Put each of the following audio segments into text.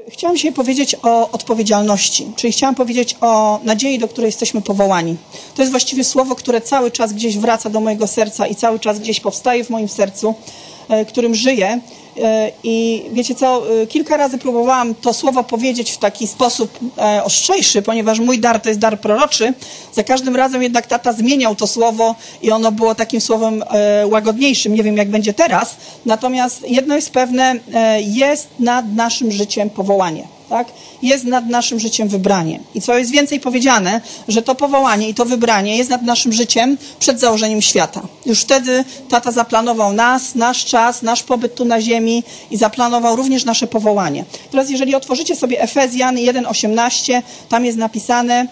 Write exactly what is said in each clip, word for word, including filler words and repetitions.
Chciałam dzisiaj powiedzieć o odpowiedzialności, czyli chciałam powiedzieć o nadziei, do której jesteśmy powołani. To jest właściwie słowo, które cały czas gdzieś wraca do mojego serca i cały czas gdzieś powstaje w moim sercu, którym żyję. I wiecie co, kilka razy próbowałam to słowo powiedzieć w taki sposób ostrzejszy, ponieważ mój dar to jest dar proroczy. Za każdym razem jednak tata zmieniał to słowo i ono było takim słowem łagodniejszym. Nie wiem, jak będzie teraz. Natomiast jedno jest pewne, jest nad naszym życiem powołanie. Tak? Jest nad naszym życiem wybranie. I co jest więcej powiedziane, że to powołanie i to wybranie jest nad naszym życiem przed założeniem świata. Już wtedy tata zaplanował nas, nasz czas, nasz pobyt tu na ziemi i zaplanował również nasze powołanie. Teraz jeżeli otworzycie sobie Efezjan jeden osiemnaście, tam jest napisane,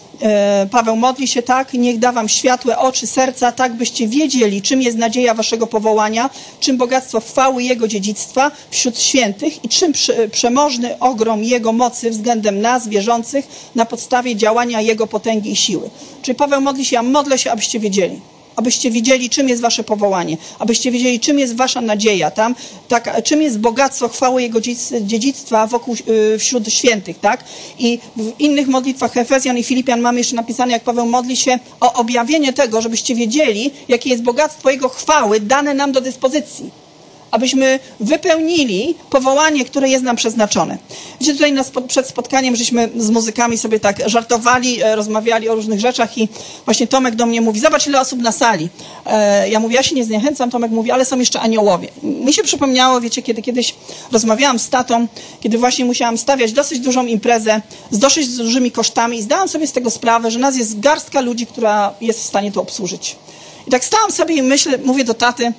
Paweł modli się tak, niech da wam światłe oczy serca, tak byście wiedzieli, czym jest nadzieja waszego powołania, czym bogactwo chwały Jego dziedzictwa wśród świętych i czym przemożny ogrom Jego mocy względem nas, wierzących, na podstawie działania Jego potęgi i siły. Czyli Paweł modli się, ja modlę się, abyście wiedzieli. Abyście wiedzieli, czym jest wasze powołanie, abyście wiedzieli, czym jest wasza nadzieja, tam, tak, czym jest bogactwo chwały Jego dziedzictwa wokół, yy, wśród świętych, tak? I w innych modlitwach Efezjan i Filipian mamy jeszcze napisane, jak Paweł modli się o objawienie tego, żebyście wiedzieli, jakie jest bogactwo Jego chwały dane nam do dyspozycji. Abyśmy wypełnili powołanie, które jest nam przeznaczone. Wiecie, tutaj na spo, przed spotkaniem żeśmy z muzykami sobie tak żartowali, e, rozmawiali o różnych rzeczach i właśnie Tomek do mnie mówi, zobacz ile osób na sali. E, ja mówię, ja się nie zniechęcam, Tomek mówi, ale są jeszcze aniołowie. Mi się przypomniało, wiecie, kiedy kiedyś rozmawiałam z tatą, kiedy właśnie musiałam stawiać dosyć dużą imprezę z dosyć dużymi kosztami i zdałam sobie z tego sprawę, że nas jest garstka ludzi, która jest w stanie to obsłużyć. I tak stałam sobie i myślę, mówię do taty,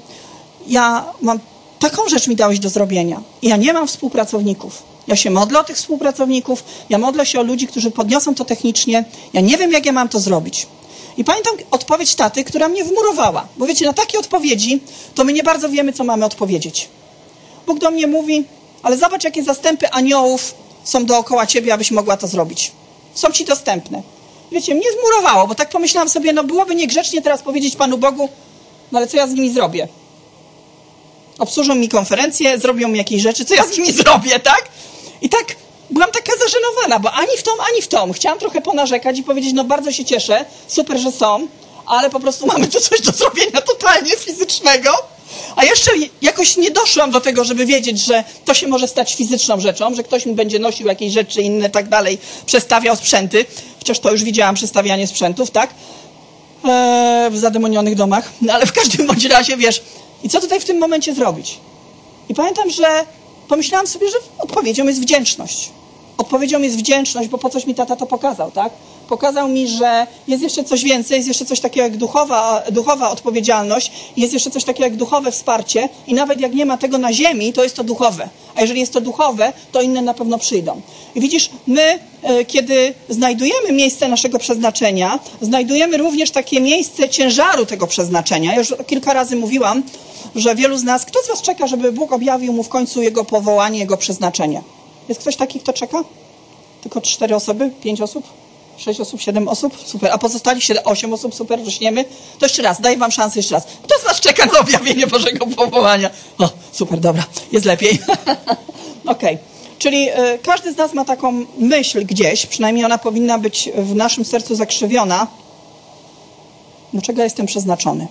ja mam taką rzecz mi dałeś do zrobienia. I ja nie mam współpracowników. Ja się modlę o tych współpracowników, ja modlę się o ludzi, którzy podniosą to technicznie. Ja nie wiem, jak ja mam to zrobić. I pamiętam odpowiedź taty, która mnie wmurowała. Bo wiecie, na takie odpowiedzi to my nie bardzo wiemy, co mamy odpowiedzieć. Bóg do mnie mówi, ale zobacz, jakie zastępy aniołów są dookoła ciebie, abyś mogła to zrobić. Są ci dostępne. Wiecie, mnie wmurowało, bo tak pomyślałam sobie, no byłoby niegrzecznie teraz powiedzieć Panu Bogu, no ale co ja z nimi zrobię? Obsłużą mi konferencję, zrobią mi jakieś rzeczy, co ja z nimi zrobię, tak? I tak byłam taka zażenowana, bo ani w tą, ani w tą. Chciałam trochę ponarzekać i powiedzieć, no bardzo się cieszę, super, że są, ale po prostu mamy tu coś do zrobienia totalnie fizycznego. A jeszcze jakoś nie doszłam do tego, żeby wiedzieć, że to się może stać fizyczną rzeczą, że ktoś mi będzie nosił jakieś rzeczy inne, tak dalej, przestawiał sprzęty. Chociaż to już widziałam, przestawianie sprzętów, tak? Eee, w zademonionych domach. No ale w każdym bądź razie, wiesz, i co tutaj w tym momencie zrobić? I pamiętam, że pomyślałam sobie, że odpowiedzią jest wdzięczność. Odpowiedzią jest wdzięczność, bo po coś mi tata to pokazał, tak? Pokazał mi, że jest jeszcze coś więcej, jest jeszcze coś takiego jak duchowa, duchowa odpowiedzialność, jest jeszcze coś takiego jak duchowe wsparcie i nawet jak nie ma tego na ziemi, to jest to duchowe. A jeżeli jest to duchowe, to inne na pewno przyjdą. I widzisz, my, kiedy znajdujemy miejsce naszego przeznaczenia, znajdujemy również takie miejsce ciężaru tego przeznaczenia. Ja już kilka razy mówiłam, że wielu z nas, kto z was czeka, żeby Bóg objawił mu w końcu jego powołanie, jego przeznaczenie? Jest ktoś taki, kto czeka? Tylko cztery osoby? Pięć osób? Sześć osób? Siedem osób? Super. A pozostali siedem, osiem osób? Super, wrześniemy. To jeszcze raz, daję wam szansę jeszcze raz. Kto z was czeka na objawienie Bożego powołania? O, super, dobra, jest lepiej. Okej. Okay. Czyli y, każdy z nas ma taką myśl gdzieś, przynajmniej ona powinna być w naszym sercu zakrzywiona. Do czego jestem przeznaczony?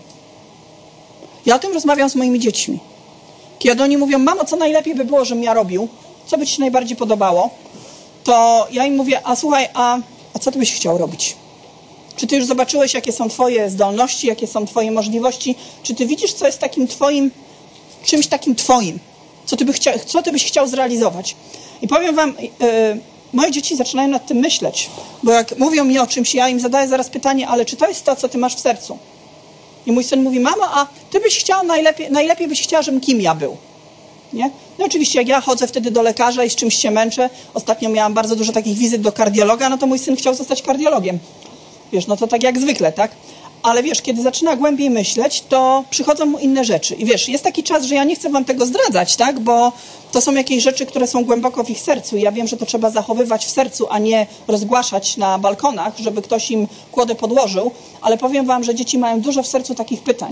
Ja o tym rozmawiam z moimi dziećmi. Kiedy oni mówią, mamo, co najlepiej by było, żebym ja robił, co by ci się najbardziej podobało, to ja im mówię, a słuchaj, a, a co ty byś chciał robić? Czy ty już zobaczyłeś, jakie są twoje zdolności, jakie są twoje możliwości? Czy ty widzisz, co jest takim twoim, czymś takim twoim? Co ty, by chcia, co ty byś chciał zrealizować? I powiem wam, yy, moje dzieci zaczynają nad tym myśleć, bo jak mówią mi o czymś, ja im zadaję zaraz pytanie, ale czy to jest to, co ty masz w sercu? I mój syn mówi, mamo, a ty byś chciał, najlepiej, najlepiej byś chciała, żebym kim ja był? Nie? No oczywiście jak ja chodzę wtedy do lekarza i z czymś się męczę, ostatnio miałam bardzo dużo takich wizyt do kardiologa, no to mój syn chciał zostać kardiologiem. Wiesz, no to tak jak zwykle, tak? Ale wiesz, kiedy zaczyna głębiej myśleć, to przychodzą mu inne rzeczy. I wiesz, jest taki czas, że ja nie chcę wam tego zdradzać, tak? Bo to są jakieś rzeczy, które są głęboko w ich sercu. I ja wiem, że to trzeba zachowywać w sercu, a nie rozgłaszać na balkonach, żeby ktoś im kłodę podłożył. Ale powiem wam, że dzieci mają dużo w sercu takich pytań.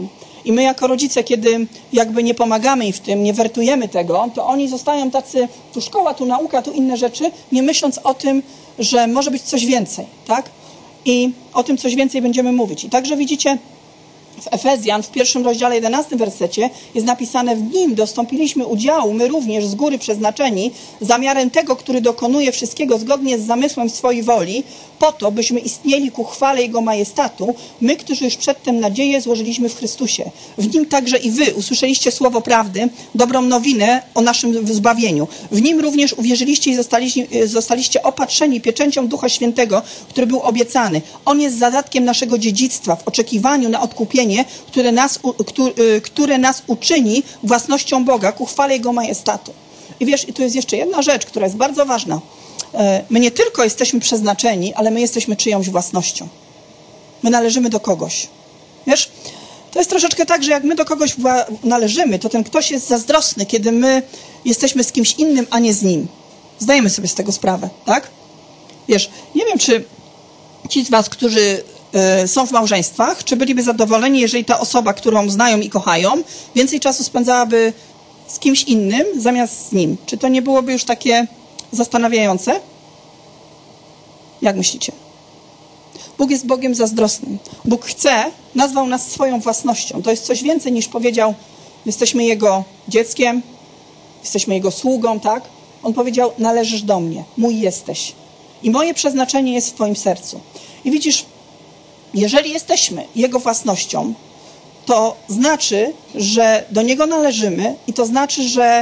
I my jako rodzice, kiedy jakby nie pomagamy im w tym, nie wertujemy tego, to oni zostają tacy, tu szkoła, tu nauka, tu inne rzeczy, nie myśląc o tym, że może być coś więcej, tak? I o tym coś więcej będziemy mówić. I także widzicie, w Efezjan, w pierwszym rozdziale, jedenastym wersecie jest napisane: w nim dostąpiliśmy udziału, my również z góry przeznaczeni, zamiarem tego, który dokonuje wszystkiego zgodnie z zamysłem swojej woli, po to, byśmy istnieli ku chwale Jego majestatu, my, którzy już przedtem nadzieję złożyliśmy w Chrystusie. W nim także i wy usłyszeliście słowo prawdy, dobrą nowinę o naszym zbawieniu. W nim również uwierzyliście i zostaliście, zostaliście opatrzeni pieczęcią Ducha Świętego, który był obiecany. On jest zadatkiem naszego dziedzictwa w oczekiwaniu na odkupienie, które nas, które nas uczyni własnością Boga ku chwale Jego majestatu. I wiesz, i tu jest jeszcze jedna rzecz, która jest bardzo ważna. My nie tylko jesteśmy przeznaczeni, ale my jesteśmy czyjąś własnością. My należymy do kogoś. Wiesz, to jest troszeczkę tak, że jak my do kogoś należymy, to ten ktoś jest zazdrosny, kiedy my jesteśmy z kimś innym, a nie z nim. Zdajemy sobie z tego sprawę, tak? Wiesz, nie wiem, czy ci z was, którzy są w małżeństwach, czy byliby zadowoleni, jeżeli ta osoba, którą znają i kochają, więcej czasu spędzałaby z kimś innym zamiast z nim. Czy to nie byłoby już takie zastanawiające? Jak myślicie? Bóg jest Bogiem zazdrosnym. Bóg chce, nazwał nas swoją własnością. To jest coś więcej niż powiedział, jesteśmy Jego dzieckiem, jesteśmy Jego sługą, tak? On powiedział, należysz do mnie, mój jesteś. I moje przeznaczenie jest w twoim sercu. I widzisz, jeżeli jesteśmy Jego własnością, to znaczy, że do Niego należymy i to znaczy, że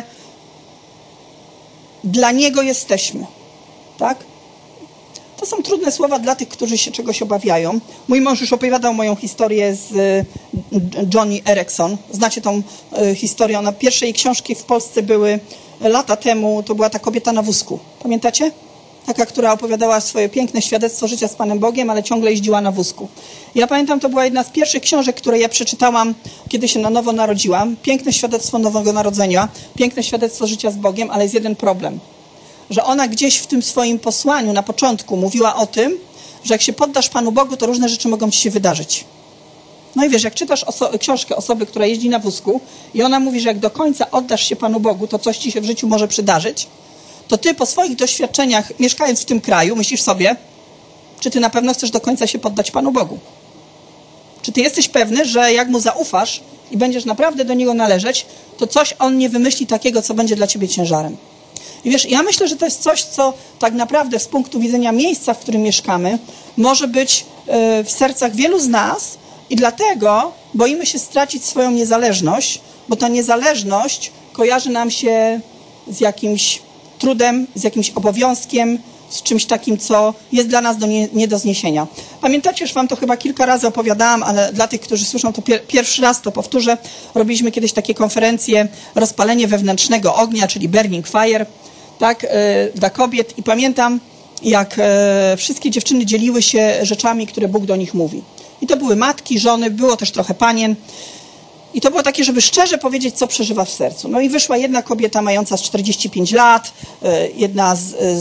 dla Niego jesteśmy. Tak? To są trudne słowa dla tych, którzy się czegoś obawiają. Mój mąż już opowiadał moją historię z Joni Eareckson. Znacie tą historię. Ona pierwsze jej książki w Polsce były lata temu. To była ta kobieta na wózku. Pamiętacie? Taka, która opowiadała swoje piękne świadectwo życia z Panem Bogiem, ale ciągle jeździła na wózku. Ja pamiętam, to była jedna z pierwszych książek, które ja przeczytałam, kiedy się na nowo narodziłam. Piękne świadectwo nowego narodzenia, piękne świadectwo życia z Bogiem, ale jest jeden problem. Że ona gdzieś w tym swoim posłaniu na początku mówiła o tym, że jak się poddasz Panu Bogu, to różne rzeczy mogą ci się wydarzyć. No i wiesz, jak czytasz oso- książkę osoby, która jeździ na wózku i ona mówi, że jak do końca oddasz się Panu Bogu, to coś ci się w życiu może przydarzyć, to ty po swoich doświadczeniach, mieszkając w tym kraju, myślisz sobie, czy ty na pewno chcesz do końca się poddać Panu Bogu? Czy ty jesteś pewny, że jak Mu zaufasz i będziesz naprawdę do Niego należeć, to coś On nie wymyśli takiego, co będzie dla ciebie ciężarem? I wiesz, ja myślę, że to jest coś, co tak naprawdę z punktu widzenia miejsca, w którym mieszkamy, może być w sercach wielu z nas i dlatego boimy się stracić swoją niezależność, bo ta niezależność kojarzy nam się z jakimś trudem, z jakimś obowiązkiem, z czymś takim, co jest dla nas do nie, nie do zniesienia. Pamiętacie, już wam to chyba kilka razy opowiadałam, ale dla tych, którzy słyszą to pier pierwszy raz, to powtórzę. Robiliśmy kiedyś takie konferencje rozpalenie wewnętrznego ognia, czyli burning fire, tak, yy, dla kobiet. I pamiętam, jak yy, wszystkie dziewczyny dzieliły się rzeczami, które Bóg do nich mówi. I to były matki, żony, było też trochę panien. I to było takie, żeby szczerze powiedzieć, co przeżywa w sercu. No i wyszła jedna kobieta mająca czterdzieści pięć lat, jedna z,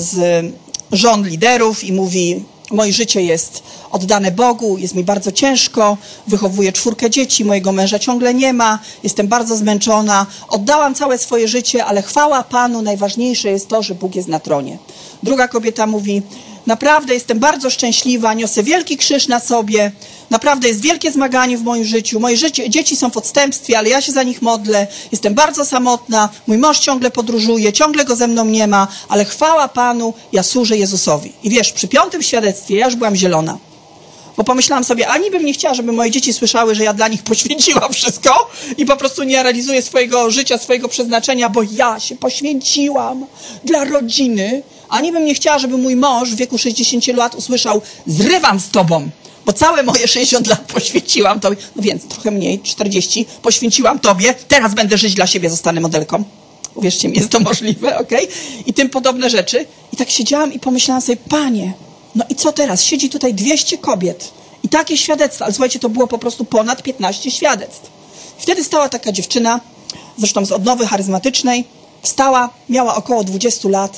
z żon liderów i mówi, moje życie jest oddane Bogu, jest mi bardzo ciężko, wychowuję czwórkę dzieci, mojego męża ciągle nie ma, jestem bardzo zmęczona, oddałam całe swoje życie, ale chwała Panu, najważniejsze jest to, że Bóg jest na tronie. Druga kobieta mówi, naprawdę jestem bardzo szczęśliwa, niosę wielki krzyż na sobie, naprawdę jest wielkie zmaganie w moim życiu, moje życie, dzieci są w odstępstwie, ale ja się za nich modlę, jestem bardzo samotna, mój mąż ciągle podróżuje, ciągle go ze mną nie ma, ale chwała Panu, ja służę Jezusowi. I wiesz, przy piątym świadectwie ja już byłam zielona. Bo pomyślałam sobie, ani bym nie chciała, żeby moje dzieci słyszały, że ja dla nich poświęciłam wszystko i po prostu nie realizuję swojego życia, swojego przeznaczenia, bo ja się poświęciłam dla rodziny. Ani bym nie chciała, żeby mój mąż w wieku sześćdziesięciu lat usłyszał, zrywam z tobą, bo całe moje sześćdziesiąt lat poświęciłam tobie. No więc trochę mniej, czterdzieści, poświęciłam tobie, teraz będę żyć dla siebie, zostanę modelką. Uwierzcie mi, jest to możliwe, okej? Okay? I tym podobne rzeczy. I tak siedziałam i pomyślałam sobie, Panie, no i co teraz? Siedzi tutaj dwieście kobiet i takie świadectwa, ale słuchajcie, to było po prostu ponad piętnaście świadectw. I wtedy stała taka dziewczyna, zresztą z odnowy charyzmatycznej, wstała, miała około dwudziestu lat,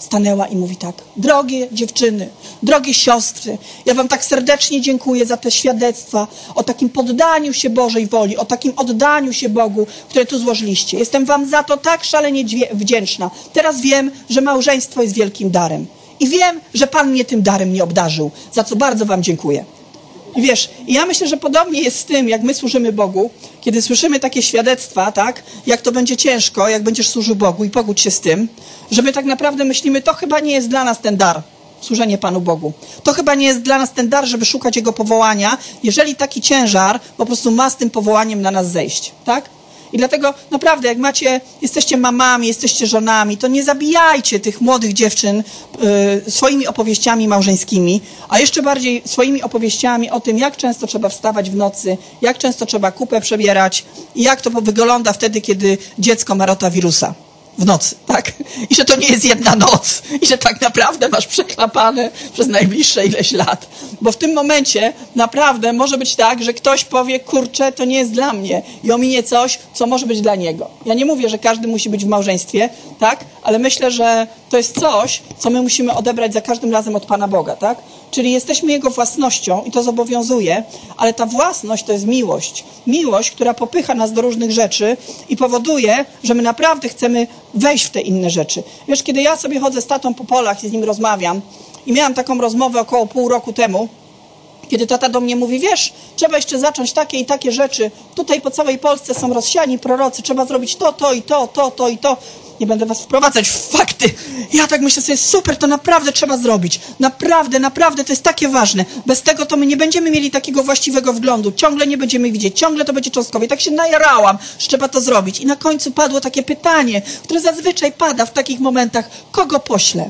stanęła i mówi tak: drogie dziewczyny, drogie siostry, ja wam tak serdecznie dziękuję za te świadectwa o takim poddaniu się Bożej woli, o takim oddaniu się Bogu, które tu złożyliście. Jestem wam za to tak szalenie wdzięczna. Teraz wiem, że małżeństwo jest wielkim darem. I wiem, że Pan mnie tym darem nie obdarzył, za co bardzo wam dziękuję. I wiesz, i ja myślę, że podobnie jest z tym, jak my służymy Bogu, kiedy słyszymy takie świadectwa, tak, jak to będzie ciężko, jak będziesz służył Bogu i pogódź się z tym, że my tak naprawdę myślimy, to chyba nie jest dla nas ten dar, służenie Panu Bogu. To chyba nie jest dla nas ten dar, żeby szukać Jego powołania, jeżeli taki ciężar po prostu ma z tym powołaniem na nas zejść, tak? I dlatego naprawdę, jak macie, jesteście mamami, jesteście żonami, to nie zabijajcie tych młodych dziewczyn y, swoimi opowieściami małżeńskimi, a jeszcze bardziej swoimi opowieściami o tym, jak często trzeba wstawać w nocy, jak często trzeba kupę przebierać i jak to wygląda wtedy, kiedy dziecko ma rotawirusa w nocy, tak? I że to nie jest jedna noc i że tak naprawdę masz przeklapane przez najbliższe ileś lat. Bo w tym momencie naprawdę może być tak, że ktoś powie, kurczę, to nie jest dla mnie i ominie coś, co może być dla niego. Ja nie mówię, że każdy musi być w małżeństwie, tak? Ale myślę, że to jest coś, co my musimy odebrać za każdym razem od Pana Boga, tak? Czyli jesteśmy Jego własnością i to zobowiązuje, ale ta własność to jest miłość. Miłość, która popycha nas do różnych rzeczy i powoduje, że my naprawdę chcemy wejść w te inne rzeczy. Wiesz, kiedy ja sobie chodzę z tatą po polach i z nim rozmawiam i miałam taką rozmowę około pół roku temu, kiedy tata do mnie mówi, wiesz, trzeba jeszcze zacząć takie i takie rzeczy. Tutaj po całej Polsce są rozsiani prorocy, trzeba zrobić to, to i to, to, to i to. Nie będę was wprowadzać w fakty. Ja tak myślę sobie, super, to naprawdę trzeba zrobić. Naprawdę, naprawdę, to jest takie ważne. Bez tego to my nie będziemy mieli takiego właściwego wglądu. Ciągle nie będziemy widzieć, ciągle to będzie cząstkowe. I tak się najarałam, że trzeba to zrobić. I na końcu padło takie pytanie, które zazwyczaj pada w takich momentach. Kogo poślę?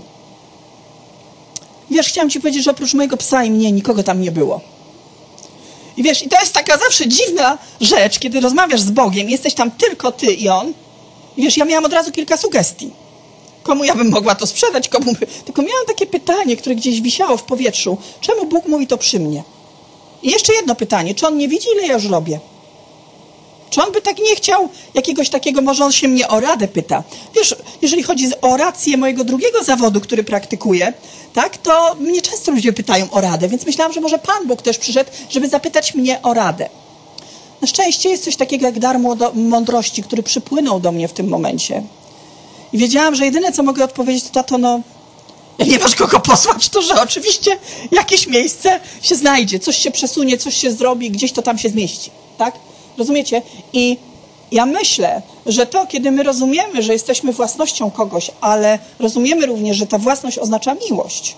Wiesz, chciałam ci powiedzieć, że oprócz mojego psa i mnie nikogo tam nie było. I wiesz, i to jest taka zawsze dziwna rzecz, kiedy rozmawiasz z Bogiem, jesteś tam tylko ty i On. I wiesz, ja miałam od razu kilka sugestii. Komu ja bym mogła to sprzedać, komu by... Tylko miałam takie pytanie, które gdzieś wisiało w powietrzu. Czemu Bóg mówi to przy mnie? I jeszcze jedno pytanie. Czy On nie widzi, ile ja już robię? Czy On by tak nie chciał jakiegoś takiego, może On się mnie o radę pyta. Wiesz, jeżeli chodzi o orację mojego drugiego zawodu, który praktykuję, tak, to mnie często ludzie pytają o radę, więc myślałam, że może Pan Bóg też przyszedł, żeby zapytać mnie o radę. Na szczęście jest coś takiego jak dar mądrości, który przypłynął do mnie w tym momencie. I wiedziałam, że jedyne, co mogę odpowiedzieć, to tato, no, jak nie masz kogo posłać, to że oczywiście jakieś miejsce się znajdzie, coś się przesunie, coś się zrobi, gdzieś to tam się zmieści, tak? Rozumiecie? I ja myślę, że to, kiedy my rozumiemy, że jesteśmy własnością kogoś, ale rozumiemy również, że ta własność oznacza miłość.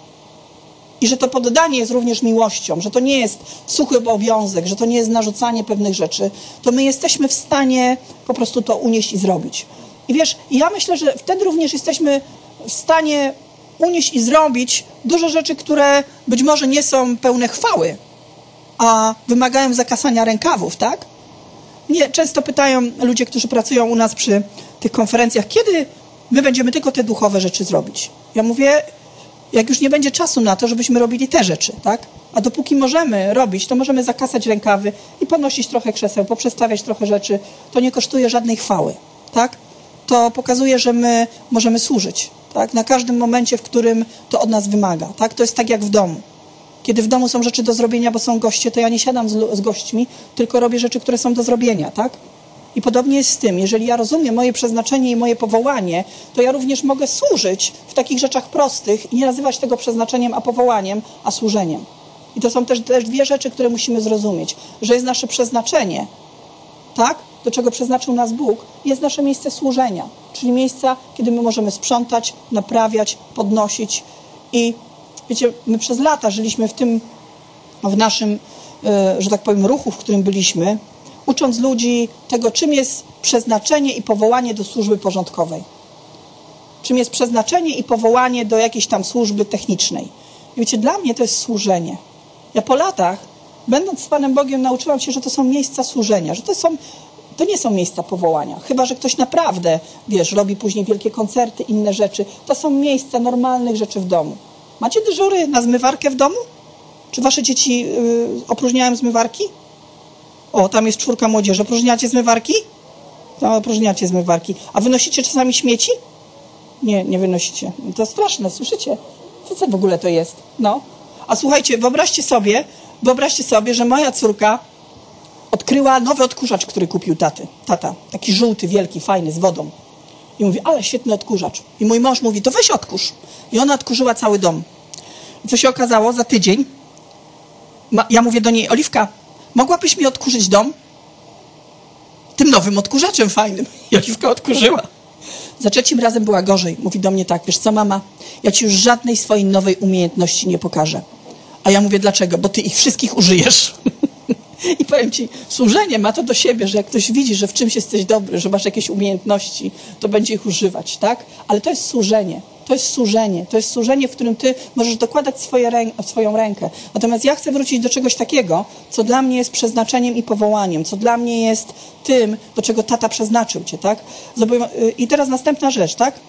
I że to poddanie jest również miłością, że to nie jest suchy obowiązek, że to nie jest narzucanie pewnych rzeczy, to my jesteśmy w stanie po prostu to unieść i zrobić. I wiesz, ja myślę, że wtedy również jesteśmy w stanie unieść i zrobić dużo rzeczy, które być może nie są pełne chwały, a wymagają zakasania rękawów, tak? Mnie często pytają ludzie, którzy pracują u nas przy tych konferencjach, kiedy my będziemy tylko te duchowe rzeczy zrobić. Ja mówię, jak już nie będzie czasu na to, żebyśmy robili te rzeczy, tak? A dopóki możemy robić, to możemy zakasać rękawy i podnosić trochę krzeseł, poprzestawiać trochę rzeczy. To nie kosztuje żadnej chwały, tak? To pokazuje, że my możemy służyć, tak? Na każdym momencie, w którym to od nas wymaga, tak? To jest tak jak w domu. Kiedy w domu są rzeczy do zrobienia, bo są goście, to ja nie siadam z, z gośćmi, tylko robię rzeczy, które są do zrobienia, tak? I podobnie jest z tym. Jeżeli ja rozumiem moje przeznaczenie i moje powołanie, to ja również mogę służyć w takich rzeczach prostych i nie nazywać tego przeznaczeniem, a powołaniem, a służeniem. I to są też, też dwie rzeczy, które musimy zrozumieć. Że jest nasze przeznaczenie, tak? Do czego przeznaczył nas Bóg, jest nasze miejsce służenia. Czyli miejsca, kiedy my możemy sprzątać, naprawiać, podnosić. I wiecie, my przez lata żyliśmy w tym, w naszym, że tak powiem, ruchu, w którym byliśmy, ucząc ludzi tego, czym jest przeznaczenie i powołanie do służby porządkowej. Czym jest przeznaczenie i powołanie do jakiejś tam służby technicznej. I wiecie, dla mnie to jest służenie. Ja po latach, będąc z Panem Bogiem, nauczyłam się, że to są miejsca służenia, że to są, to nie są miejsca powołania. Chyba że ktoś naprawdę, wiesz, robi później wielkie koncerty, inne rzeczy. To są miejsca normalnych rzeczy w domu. Macie dyżury na zmywarkę w domu? Czy wasze dzieci yy, opróżniają zmywarki? O, tam jest czwórka młodzieży. Opróżniacie zmywarki? Tam opróżniacie zmywarki. A wynosicie czasami śmieci? Nie, nie wynosicie. To straszne, słyszycie? Co, co w ogóle to jest? No. A słuchajcie, wyobraźcie sobie, wyobraźcie sobie, że moja córka odkryła nowy odkurzacz, który kupił taty. Tata. Taki żółty, wielki, fajny, z wodą. I mówi, ale świetny odkurzacz. I mój mąż mówi, to weź odkurz. I ona odkurzyła cały dom. I co się okazało? Za tydzień ma, ja mówię do niej, Oliwka, mogłabyś mi odkurzyć dom? Tym nowym odkurzaczem fajnym. I Oliwka odkurzyła. Za trzecim razem była gorzej. Mówi do mnie tak, wiesz co mama, ja ci już żadnej swojej nowej umiejętności nie pokażę. A ja mówię, dlaczego? Bo ty ich wszystkich użyjesz. I powiem ci, służenie ma to do siebie, że jak ktoś widzi, że w czymś jesteś dobry, że masz jakieś umiejętności, to będzie ich używać, tak? Ale to jest służenie. To jest służenie. To jest służenie, w którym ty możesz dokładać swoje rę- swoją rękę. Natomiast ja chcę wrócić do czegoś takiego, co dla mnie jest przeznaczeniem i powołaniem, co dla mnie jest tym, do czego tata przeznaczył cię, tak? I teraz następna rzecz, tak?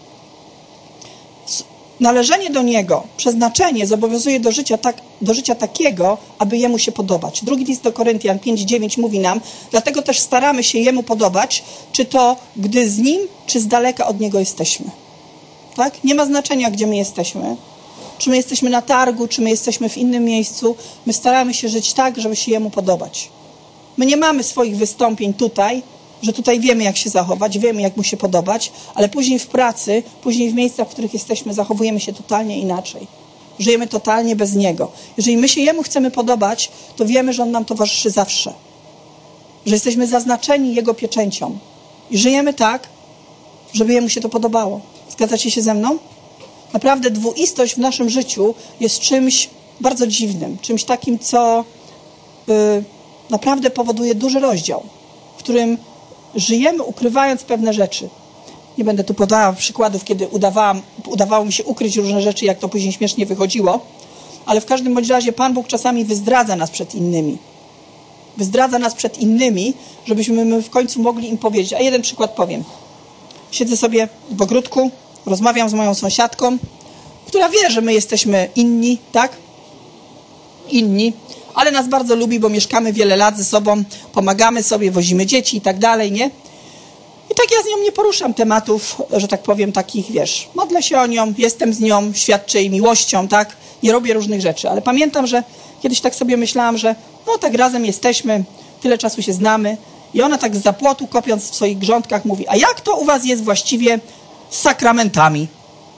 Należenie do Niego, przeznaczenie zobowiązuje do życia, tak, do życia takiego, aby Jemu się podobać. Drugi list do Koryntian pięć dziewięć mówi nam, dlatego też staramy się Jemu podobać, czy to gdy z Nim, czy z daleka od Niego jesteśmy. Tak? Nie ma znaczenia, gdzie my jesteśmy. Czy my jesteśmy na targu, czy my jesteśmy w innym miejscu. My staramy się żyć tak, żeby się Jemu podobać. My nie mamy swoich wystąpień tutaj, że tutaj wiemy, jak się zachować, wiemy, jak Mu się podobać, ale później w pracy, później w miejscach, w których jesteśmy, zachowujemy się totalnie inaczej. Żyjemy totalnie bez Niego. Jeżeli my się Jemu chcemy podobać, to wiemy, że On nam towarzyszy zawsze. Że jesteśmy zaznaczeni Jego pieczęcią. I żyjemy tak, żeby Jemu się to podobało. Zgadzacie się ze mną? Naprawdę dwuistość w naszym życiu jest czymś bardzo dziwnym. Czymś takim, co yy, naprawdę powoduje duży rozdział, w którym żyjemy ukrywając pewne rzeczy. Nie będę tu podała przykładów, kiedy udawałam, udawało mi się ukryć różne rzeczy, jak to później śmiesznie wychodziło, ale w każdym bądź razie Pan Bóg czasami wyzdradza nas przed innymi. Wyzdradza nas przed innymi, żebyśmy my w końcu mogli im powiedzieć. A jeden przykład powiem. Siedzę sobie w ogródku, rozmawiam z moją sąsiadką, która wie, że my jesteśmy inni, tak? Inni. Ale nas bardzo lubi, bo mieszkamy wiele lat ze sobą, pomagamy sobie, wozimy dzieci i tak dalej, nie? I tak ja z nią nie poruszam tematów, że tak powiem, takich, wiesz, modlę się o nią, jestem z nią, świadczę jej miłością, tak? Nie robię różnych rzeczy, ale pamiętam, że kiedyś tak sobie myślałam, że no tak razem jesteśmy, tyle czasu się znamy i ona tak z zapłotu, kopiąc w swoich grządkach, mówi, a jak to u was jest właściwie z sakramentami?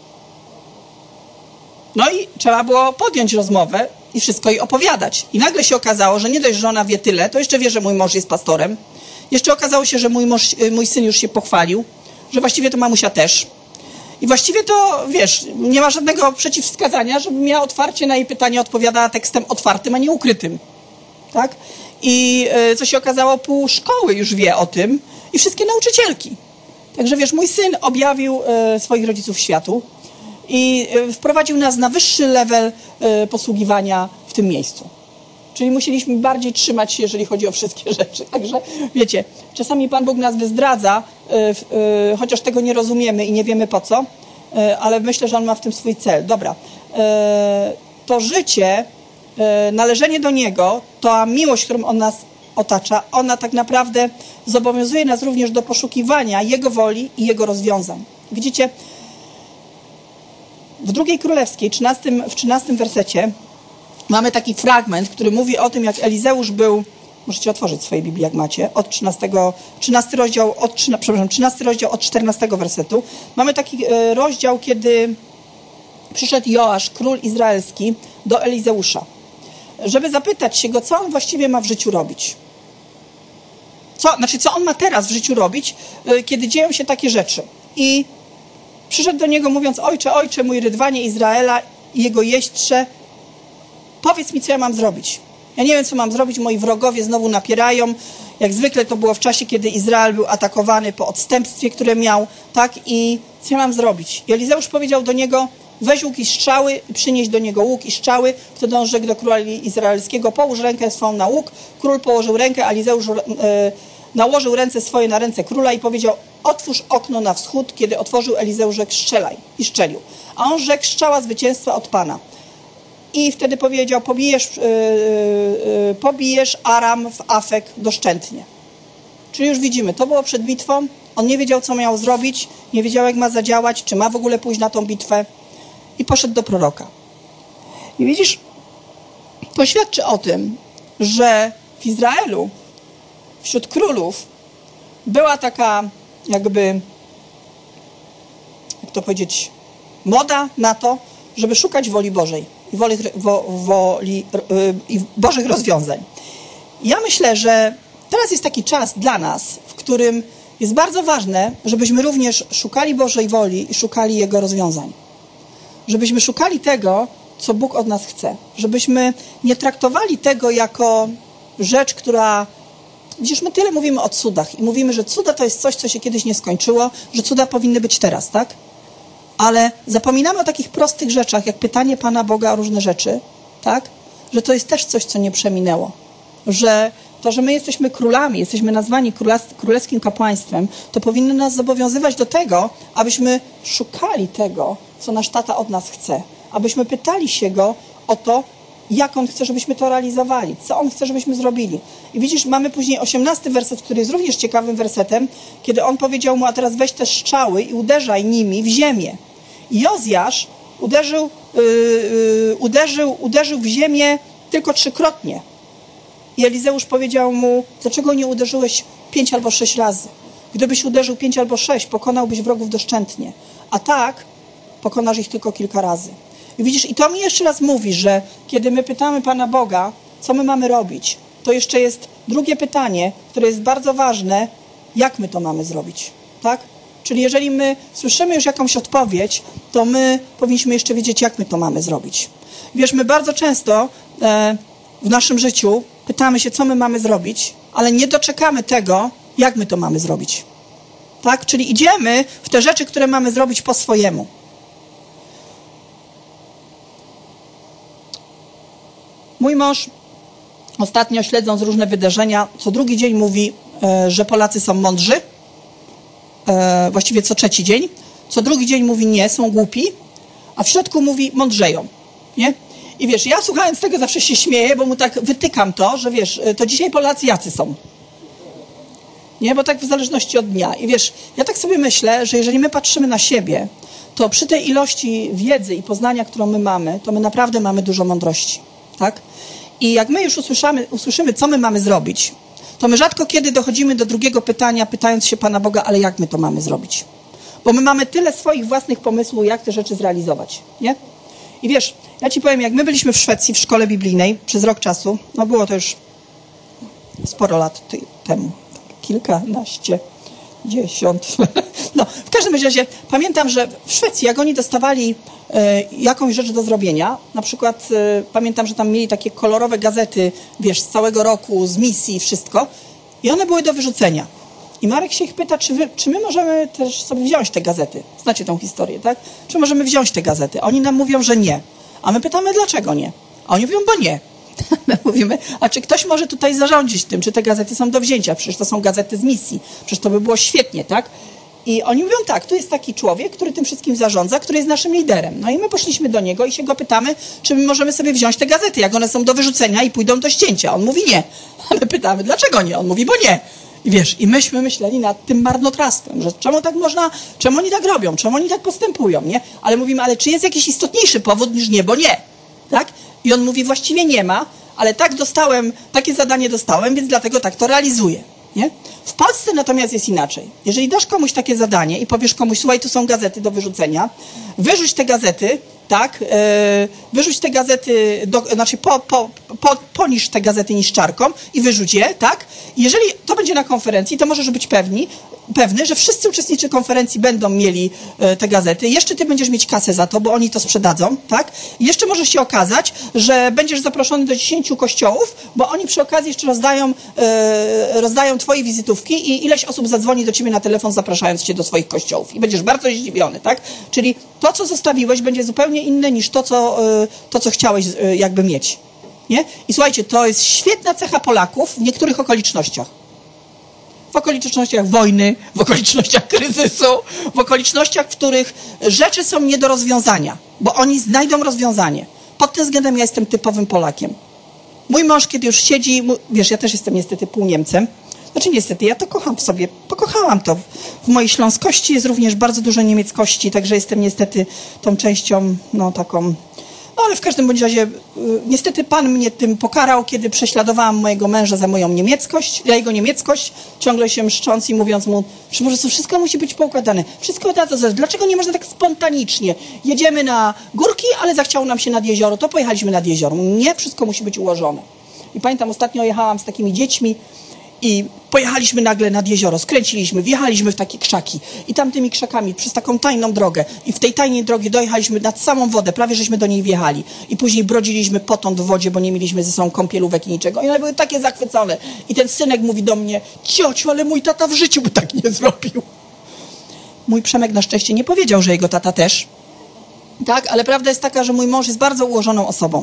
No i trzeba było podjąć rozmowę i wszystko jej opowiadać. I nagle się okazało, że nie dość, że ona wie tyle, to jeszcze wie, że mój mąż jest pastorem. Jeszcze okazało się, że mój, mąż, mój syn już się pochwalił, że właściwie to mamusia też. I właściwie to, wiesz, nie ma żadnego przeciwwskazania, żebym ja otwarcie na jej pytanie odpowiadała tekstem otwartym, a nie ukrytym. Tak? I y, co się okazało, pół szkoły już wie o tym i wszystkie nauczycielki. Także wiesz, mój syn objawił y, swoich rodziców światu i y, wprowadził nas na wyższy level y, posługiwania w tym miejscu. Czyli musieliśmy bardziej trzymać się, jeżeli chodzi o wszystkie rzeczy. Także wiecie, czasami Pan Bóg nas wyzdradza, y, y, chociaż tego nie rozumiemy i nie wiemy po co, y, ale myślę, że On ma w tym swój cel. Dobra, y, to życie, y, należenie do Niego, ta miłość, którą On nas otacza, ona tak naprawdę zobowiązuje nas również do poszukiwania Jego woli i Jego rozwiązań. Widzicie, w drugiej Królewskiej, trzynastym, w trzynastym wersecie, mamy taki fragment, który mówi o tym, jak Elizeusz był, możecie otworzyć swoje Biblię, jak macie, od trzynastego, trzynasty rozdział, od, przepraszam, trzynasty rozdział od czternastego wersetu. Mamy taki e, rozdział, kiedy przyszedł Joasz, król izraelski, do Elizeusza, żeby zapytać się go, co on właściwie ma w życiu robić. Co, znaczy, co on ma teraz w życiu robić, e, kiedy dzieją się takie rzeczy. I przyszedł do niego mówiąc, ojcze, ojcze, mój rydwanie Izraela i jego jeźdźcze, powiedz mi, co ja mam zrobić. Ja nie wiem, co mam zrobić, moi wrogowie znowu napierają. Jak zwykle to było w czasie, kiedy Izrael był atakowany po odstępstwie, które miał, tak? I co ja mam zrobić? I Elizeusz powiedział do niego, weź łuk i strzały i przynieś do niego łuk i strzały. Wtedy on rzekł do króla izraelskiego, połóż rękę swą na łuk. Król położył rękę, a Elizeusz e, nałożył ręce swoje na ręce króla i powiedział, otwórz okno na wschód. Kiedy otworzył, Elizeusz rzekł, strzelaj. I strzelił. A on rzekł, strzała zwycięstwa od Pana. I wtedy powiedział, pobijesz, yy, yy, pobijesz Aram w Afek doszczętnie. Czyli już widzimy, to było przed bitwą, On nie wiedział, co miał zrobić, nie wiedział, jak ma zadziałać, czy ma w ogóle pójść na tą bitwę. I poszedł do proroka. I widzisz, to świadczy o tym, że w Izraelu, wśród królów, była taka jakby, jak to powiedzieć, moda na to, żeby szukać woli Bożej i woli, wo, woli, i Bożych rozwiązań. Ja myślę, że teraz jest taki czas dla nas, w którym jest bardzo ważne, żebyśmy również szukali Bożej woli i szukali Jego rozwiązań. Żebyśmy szukali tego, co Bóg od nas chce. Żebyśmy nie traktowali tego jako rzecz, która... Widzisz, my tyle mówimy o cudach i mówimy, że cuda to jest coś, co się kiedyś nie skończyło, że cuda powinny być teraz, tak? Ale zapominamy o takich prostych rzeczach, jak pytanie Pana Boga o różne rzeczy, tak? Że to jest też coś, co nie przeminęło. Że to, że my jesteśmy królami, jesteśmy nazwani królewskim kapłaństwem, to powinno nas zobowiązywać do tego, abyśmy szukali tego, co nasz tata od nas chce. Abyśmy pytali się Go o to, jak On chce, żebyśmy to realizowali, co On chce, żebyśmy zrobili. I widzisz, mamy później osiemnasty werset, który jest również ciekawym wersetem, kiedy On powiedział mu, a teraz weź te strzały i uderzaj nimi w ziemię. I Jozjasz uderzył, yy, yy, uderzył, uderzył w ziemię tylko trzykrotnie. I Elizeusz powiedział mu, dlaczego nie uderzyłeś pięć albo sześć razy? Gdybyś uderzył pięć albo sześć, pokonałbyś wrogów doszczętnie. A tak pokonasz ich tylko kilka razy. I widzisz, i to mi jeszcze raz mówi, że kiedy my pytamy Pana Boga, co my mamy robić, to jeszcze jest drugie pytanie, które jest bardzo ważne, jak my to mamy zrobić, tak? Czyli jeżeli my słyszymy już jakąś odpowiedź, to my powinniśmy jeszcze wiedzieć, jak my to mamy zrobić. Wiesz, my bardzo często e, w naszym życiu pytamy się, co my mamy zrobić, ale nie doczekamy tego, jak my to mamy zrobić. Tak? Czyli idziemy w te rzeczy, które mamy zrobić po swojemu. Mój mąż ostatnio, śledząc różne wydarzenia, co drugi dzień mówi, e, że Polacy są mądrzy. E, właściwie co trzeci dzień. Co drugi dzień mówi nie, są głupi, a w środku mówi mądrzeją. Nie? I wiesz, ja słuchając tego zawsze się śmieję, bo mu tak wytykam to, że wiesz, to dzisiaj Polacy jacy są. Nie, bo tak w zależności od dnia. I wiesz, ja tak sobie myślę, że jeżeli my patrzymy na siebie, to przy tej ilości wiedzy i poznania, którą my mamy, to my naprawdę mamy dużo mądrości. Tak? I jak my już usłyszymy, usłyszymy, co my mamy zrobić, to my rzadko kiedy dochodzimy do drugiego pytania, pytając się Pana Boga, ale jak my to mamy zrobić? Bo my mamy tyle swoich własnych pomysłów, jak te rzeczy zrealizować. Nie? I wiesz, ja ci powiem, jak my byliśmy w Szwecji w szkole biblijnej przez rok czasu, no było to już sporo lat ty, temu, kilkanaście, dziesiąt. No, w każdym razie pamiętam, że w Szwecji, jak oni dostawali e, jakąś rzecz do zrobienia, na przykład e, pamiętam, że tam mieli takie kolorowe gazety, wiesz, z całego roku, z misji, wszystko, i one były do wyrzucenia. I Marek się ich pyta, czy, wy, czy my możemy też sobie wziąć te gazety. Znacie tą historię, tak? Czy możemy wziąć te gazety? Oni nam mówią, że nie. A my pytamy, dlaczego nie? A oni mówią, bo nie. My mówimy, a czy ktoś może tutaj zarządzić tym, czy te gazety są do wzięcia? Przecież to są gazety z misji. Przecież to by było świetnie, tak? I oni mówią tak, tu jest taki człowiek, który tym wszystkim zarządza, który jest naszym liderem. No i my poszliśmy do niego i się go pytamy, czy my możemy sobie wziąć te gazety, jak one są do wyrzucenia i pójdą do ścięcia. On mówi nie. A my pytamy, dlaczego nie? On mówi, bo nie. I wiesz, i myśmy myśleli nad tym marnotrawstwem, że czemu tak można, czemu oni tak robią, czemu oni tak postępują, nie? Ale mówimy, ale czy jest jakiś istotniejszy powód niż nie, bo nie, tak? I on mówi, właściwie nie ma, ale tak dostałem, takie zadanie dostałem, więc dlatego tak to realizuję, nie? W Polsce natomiast jest inaczej. Jeżeli dasz komuś takie zadanie i powiesz komuś, słuchaj, tu są gazety do wyrzucenia, wyrzuć te gazety, tak, yy, wyrzuć te gazety, do, znaczy po, po, po, poniszcz te gazety niszczarką i wyrzuć je, tak? Jeżeli to będzie na konferencji, to możesz być pewni, pewny, że wszyscy uczestnicy konferencji będą mieli e, te gazety. Jeszcze ty będziesz mieć kasę za to, bo oni to sprzedadzą, tak? I jeszcze może się okazać, że będziesz zaproszony do dziesięciu kościołów, bo oni przy okazji jeszcze rozdają, e, rozdają twoje wizytówki i ileś osób zadzwoni do ciebie na telefon, zapraszając cię do swoich kościołów. I będziesz bardzo zdziwiony, tak? Czyli to, co zostawiłeś, będzie zupełnie inne niż to, co, e, to, co chciałeś e, jakby mieć. Nie? I słuchajcie, to jest świetna cecha Polaków w niektórych okolicznościach. W okolicznościach wojny, w okolicznościach kryzysu, w okolicznościach, w których rzeczy są nie do rozwiązania, bo oni znajdą rozwiązanie. Pod tym względem ja jestem typowym Polakiem. Mój mąż, kiedy już siedzi, wiesz, ja też jestem niestety pół Niemcem, Znaczy niestety, ja to kocham w sobie, pokochałam to. W mojej śląskości jest również bardzo dużo niemieckości, także jestem niestety tą częścią, no taką, no ale w każdym bądź razie, y, niestety Pan mnie tym pokarał, kiedy prześladowałam mojego męża za moją niemieckość, za jego niemieckość, ciągle się mszcząc i mówiąc mu, że po prostu wszystko musi być poukładane, wszystko da to, dlaczego nie można tak spontanicznie? Jedziemy na górki, ale zachciało nam się nad jezioro, to pojechaliśmy nad jezioro. Nie, wszystko musi być ułożone. I pamiętam, ostatnio jechałam z takimi dziećmi i pojechaliśmy nagle nad jezioro, skręciliśmy, wjechaliśmy w takie krzaki i tamtymi krzakami przez taką tajną drogę i w tej tajnej drogi dojechaliśmy nad samą wodę, prawie żeśmy do niej wjechali i później brodziliśmy potąd w wodzie, bo nie mieliśmy ze sobą kąpielówek i niczego i one były takie zachwycone i ten synek mówi do mnie, ciociu, ale mój tata w życiu by tak nie zrobił. Mój Przemek na szczęście nie powiedział, że jego tata też, tak, ale prawda jest taka, że mój mąż jest bardzo ułożoną osobą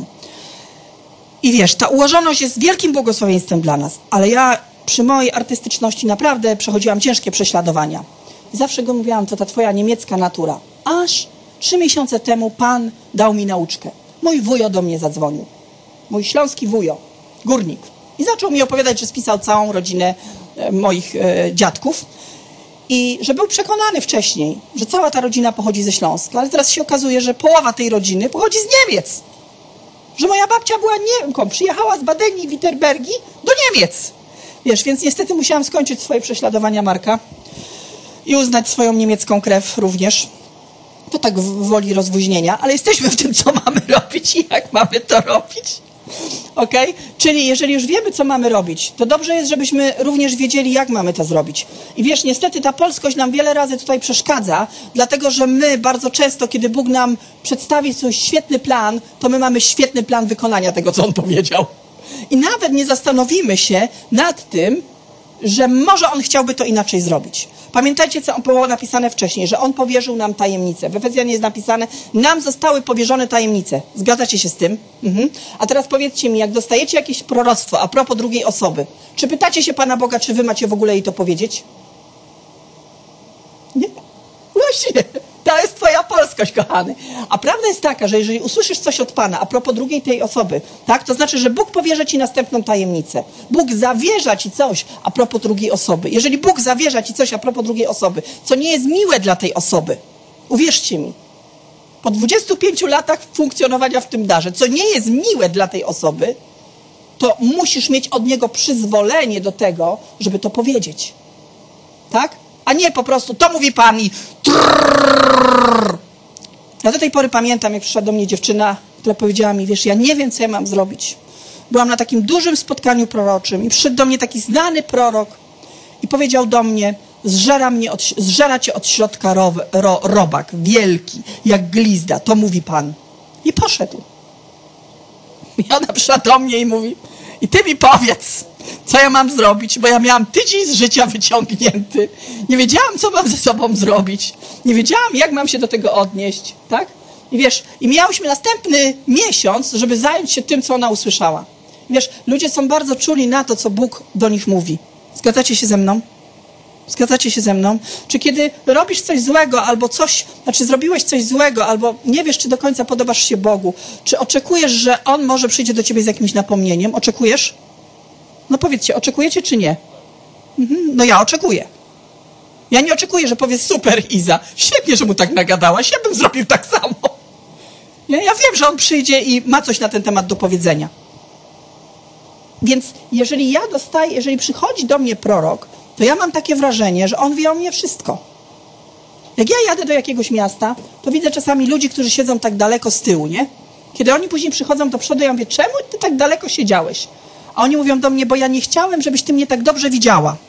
i wiesz, ta ułożoność jest wielkim błogosławieństwem dla nas, ale ja przy mojej artystyczności naprawdę przechodziłam ciężkie prześladowania. I zawsze go mówiłam, to ta twoja niemiecka natura. Aż trzy miesiące temu Pan dał mi nauczkę. Mój wujo do mnie zadzwonił. Mój śląski wujo, górnik. I zaczął mi opowiadać, że spisał całą rodzinę e, moich e, dziadków. I że był przekonany wcześniej, że cała ta rodzina pochodzi ze Śląska. Ale teraz się okazuje, że połowa tej rodziny pochodzi z Niemiec. Że moja babcia była Niemką. Przyjechała z Badenii i Witterbergi do Niemiec. Wiesz, więc niestety musiałam skończyć swoje prześladowania Marka i uznać swoją niemiecką krew również. To tak w woli rozluźnienia, ale jesteśmy w tym, co mamy robić i jak mamy to robić. Okej? Czyli jeżeli już wiemy, co mamy robić, to dobrze jest, żebyśmy również wiedzieli, jak mamy to zrobić. I wiesz, niestety ta polskość nam wiele razy tutaj przeszkadza, dlatego że my bardzo często, kiedy Bóg nam przedstawi swój świetny plan, to my mamy świetny plan wykonania tego, co On powiedział. I nawet nie zastanowimy się nad tym, że może On chciałby to inaczej zrobić. Pamiętajcie, co było napisane wcześniej, że On powierzył nam tajemnice. W Efezjanie jest napisane, nam zostały powierzone tajemnice. Zgadzacie się z tym? Mhm. A teraz powiedzcie mi, jak dostajecie jakieś proroctwo a propos drugiej osoby, czy pytacie się Pana Boga, czy wy macie w ogóle jej to powiedzieć? Nie? Właśnie. To jest twoja polskość, kochany. A prawda jest taka, że jeżeli usłyszysz coś od Pana a propos drugiej tej osoby, tak, to znaczy, że Bóg powierza ci następną tajemnicę. Bóg zawierza ci coś a propos drugiej osoby. Jeżeli Bóg zawierza ci coś a propos drugiej osoby, co nie jest miłe dla tej osoby, uwierzcie mi, po dwudziestu pięciu latach funkcjonowania w tym darze, co nie jest miłe dla tej osoby, to musisz mieć od Niego przyzwolenie do tego, żeby to powiedzieć. Tak? A nie po prostu, to mówi Pan i trrrr. Ja do tej pory pamiętam, jak przyszła do mnie dziewczyna, która powiedziała mi, wiesz, ja nie wiem, co ja mam zrobić. Byłam na takim dużym spotkaniu proroczym i przyszedł do mnie taki znany prorok i powiedział do mnie, zżera, mnie od, zżera cię od środka ro, ro, robak, wielki, jak glizda, to mówi Pan. I poszedł. I ona przyszła do mnie i mówi, i ty mi powiedz, co ja mam zrobić, bo ja miałam tydzień z życia wyciągnięty. Nie wiedziałam, co mam ze sobą zrobić. Nie wiedziałam, jak mam się do tego odnieść, tak? I wiesz, i miałyśmy następny miesiąc, żeby zająć się tym, co ona usłyszała. I wiesz, ludzie są bardzo czuli na to, co Bóg do nich mówi. Zgadzacie się ze mną? Zgadzacie się ze mną? Czy kiedy robisz coś złego, albo coś, znaczy zrobiłeś coś złego, albo nie wiesz, czy do końca podobasz się Bogu, czy oczekujesz, że On może przyjdzie do ciebie z jakimś napomnieniem? Oczekujesz? No powiedzcie, oczekujecie czy nie? Mhm, no ja oczekuję. Ja nie oczekuję, że powie super Iza, świetnie, że mu tak nagadałaś, ja bym zrobił tak samo. Ja, ja wiem, że on przyjdzie i ma coś na ten temat do powiedzenia. Więc jeżeli ja dostaję, jeżeli przychodzi do mnie prorok, to ja mam takie wrażenie, że on wie o mnie wszystko. Jak ja jadę do jakiegoś miasta, to widzę czasami ludzi, którzy siedzą tak daleko z tyłu, nie? Kiedy oni później przychodzą do przodu, ja mówię, czemu ty tak daleko siedziałeś? A oni mówią do mnie, bo ja nie chciałem, żebyś ty mnie tak dobrze widziała.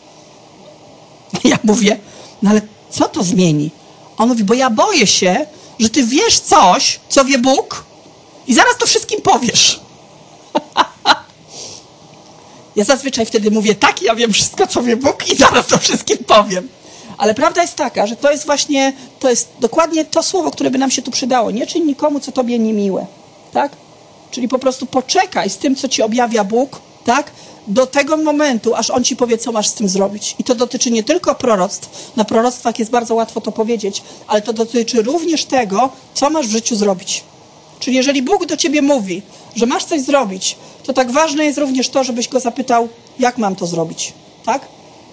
Ja mówię, no ale co to zmieni? On mówi, bo ja boję się, że ty wiesz coś, co wie Bóg i zaraz to wszystkim powiesz. Ja zazwyczaj wtedy mówię, tak, ja wiem wszystko, co wie Bóg i zaraz to wszystkim powiem. Ale prawda jest taka, że to jest właśnie, to jest dokładnie to słowo, które by nam się tu przydało. Nie czyń nikomu, co tobie niemiłe. Tak? Czyli po prostu poczekaj z tym, co ci objawia Bóg, tak? Do tego momentu, aż On ci powie, co masz z tym zrobić. I to dotyczy nie tylko proroctw. Na proroctwach jest bardzo łatwo to powiedzieć, ale to dotyczy również tego, co masz w życiu zrobić. Czyli jeżeli Bóg do ciebie mówi, że masz coś zrobić, to tak ważne jest również to, żebyś Go zapytał, jak mam to zrobić. Tak?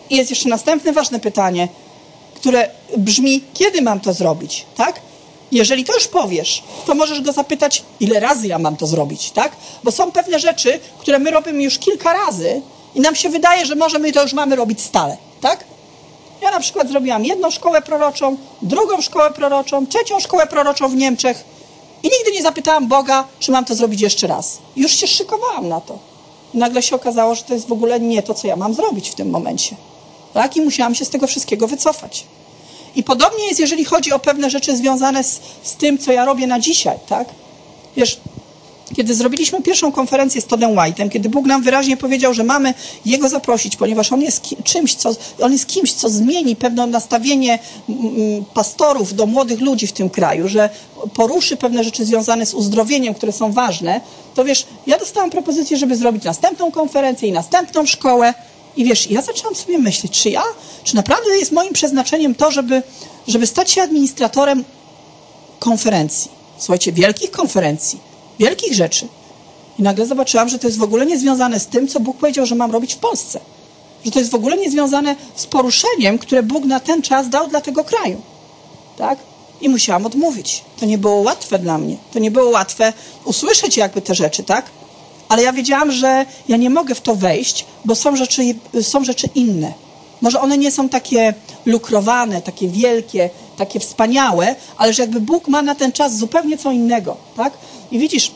I jest jeszcze następne ważne pytanie, które brzmi, kiedy mam to zrobić, tak? Jeżeli to już powiesz, to możesz go zapytać, ile razy ja mam to zrobić, tak? Bo są pewne rzeczy, które my robimy już kilka razy i nam się wydaje, że może my to już mamy robić stale, tak? Ja na przykład zrobiłam jedną szkołę proroczą, drugą szkołę proroczą, trzecią szkołę proroczą w Niemczech i nigdy nie zapytałam Boga, czy mam to zrobić jeszcze raz. I już się szykowałam na to. I nagle się okazało, że to jest w ogóle nie to, co ja mam zrobić w tym momencie. Tak? I musiałam się z tego wszystkiego wycofać. I podobnie jest, jeżeli chodzi o pewne rzeczy związane z, z tym, co ja robię na dzisiaj, tak? Wiesz, kiedy zrobiliśmy pierwszą konferencję z Toddem White'em, kiedy Bóg nam wyraźnie powiedział, że mamy Jego zaprosić, ponieważ On jest ki- czymś, co, On jest kimś, co zmieni pewne nastawienie mm, pastorów do młodych ludzi w tym kraju, że poruszy pewne rzeczy związane z uzdrowieniem, które są ważne, to wiesz, ja dostałam propozycję, żeby zrobić następną konferencję i następną szkołę. I wiesz, ja zaczęłam sobie myśleć, czy ja, czy naprawdę jest moim przeznaczeniem to, żeby, żeby stać się administratorem konferencji. Słuchajcie, wielkich konferencji, wielkich rzeczy. I nagle zobaczyłam, że to jest w ogóle niezwiązane z tym, co Bóg powiedział, że mam robić w Polsce. Że to jest w ogóle niezwiązane z poruszeniem, które Bóg na ten czas dał dla tego kraju. Tak? I musiałam odmówić. To nie było łatwe dla mnie. To nie było łatwe usłyszeć jakby te rzeczy, tak? Ale ja wiedziałam, że ja nie mogę w to wejść, bo są rzeczy, są rzeczy inne. Może one nie są takie lukrowane, takie wielkie, takie wspaniałe, ale że jakby Bóg ma na ten czas zupełnie co innego, tak? I widzisz,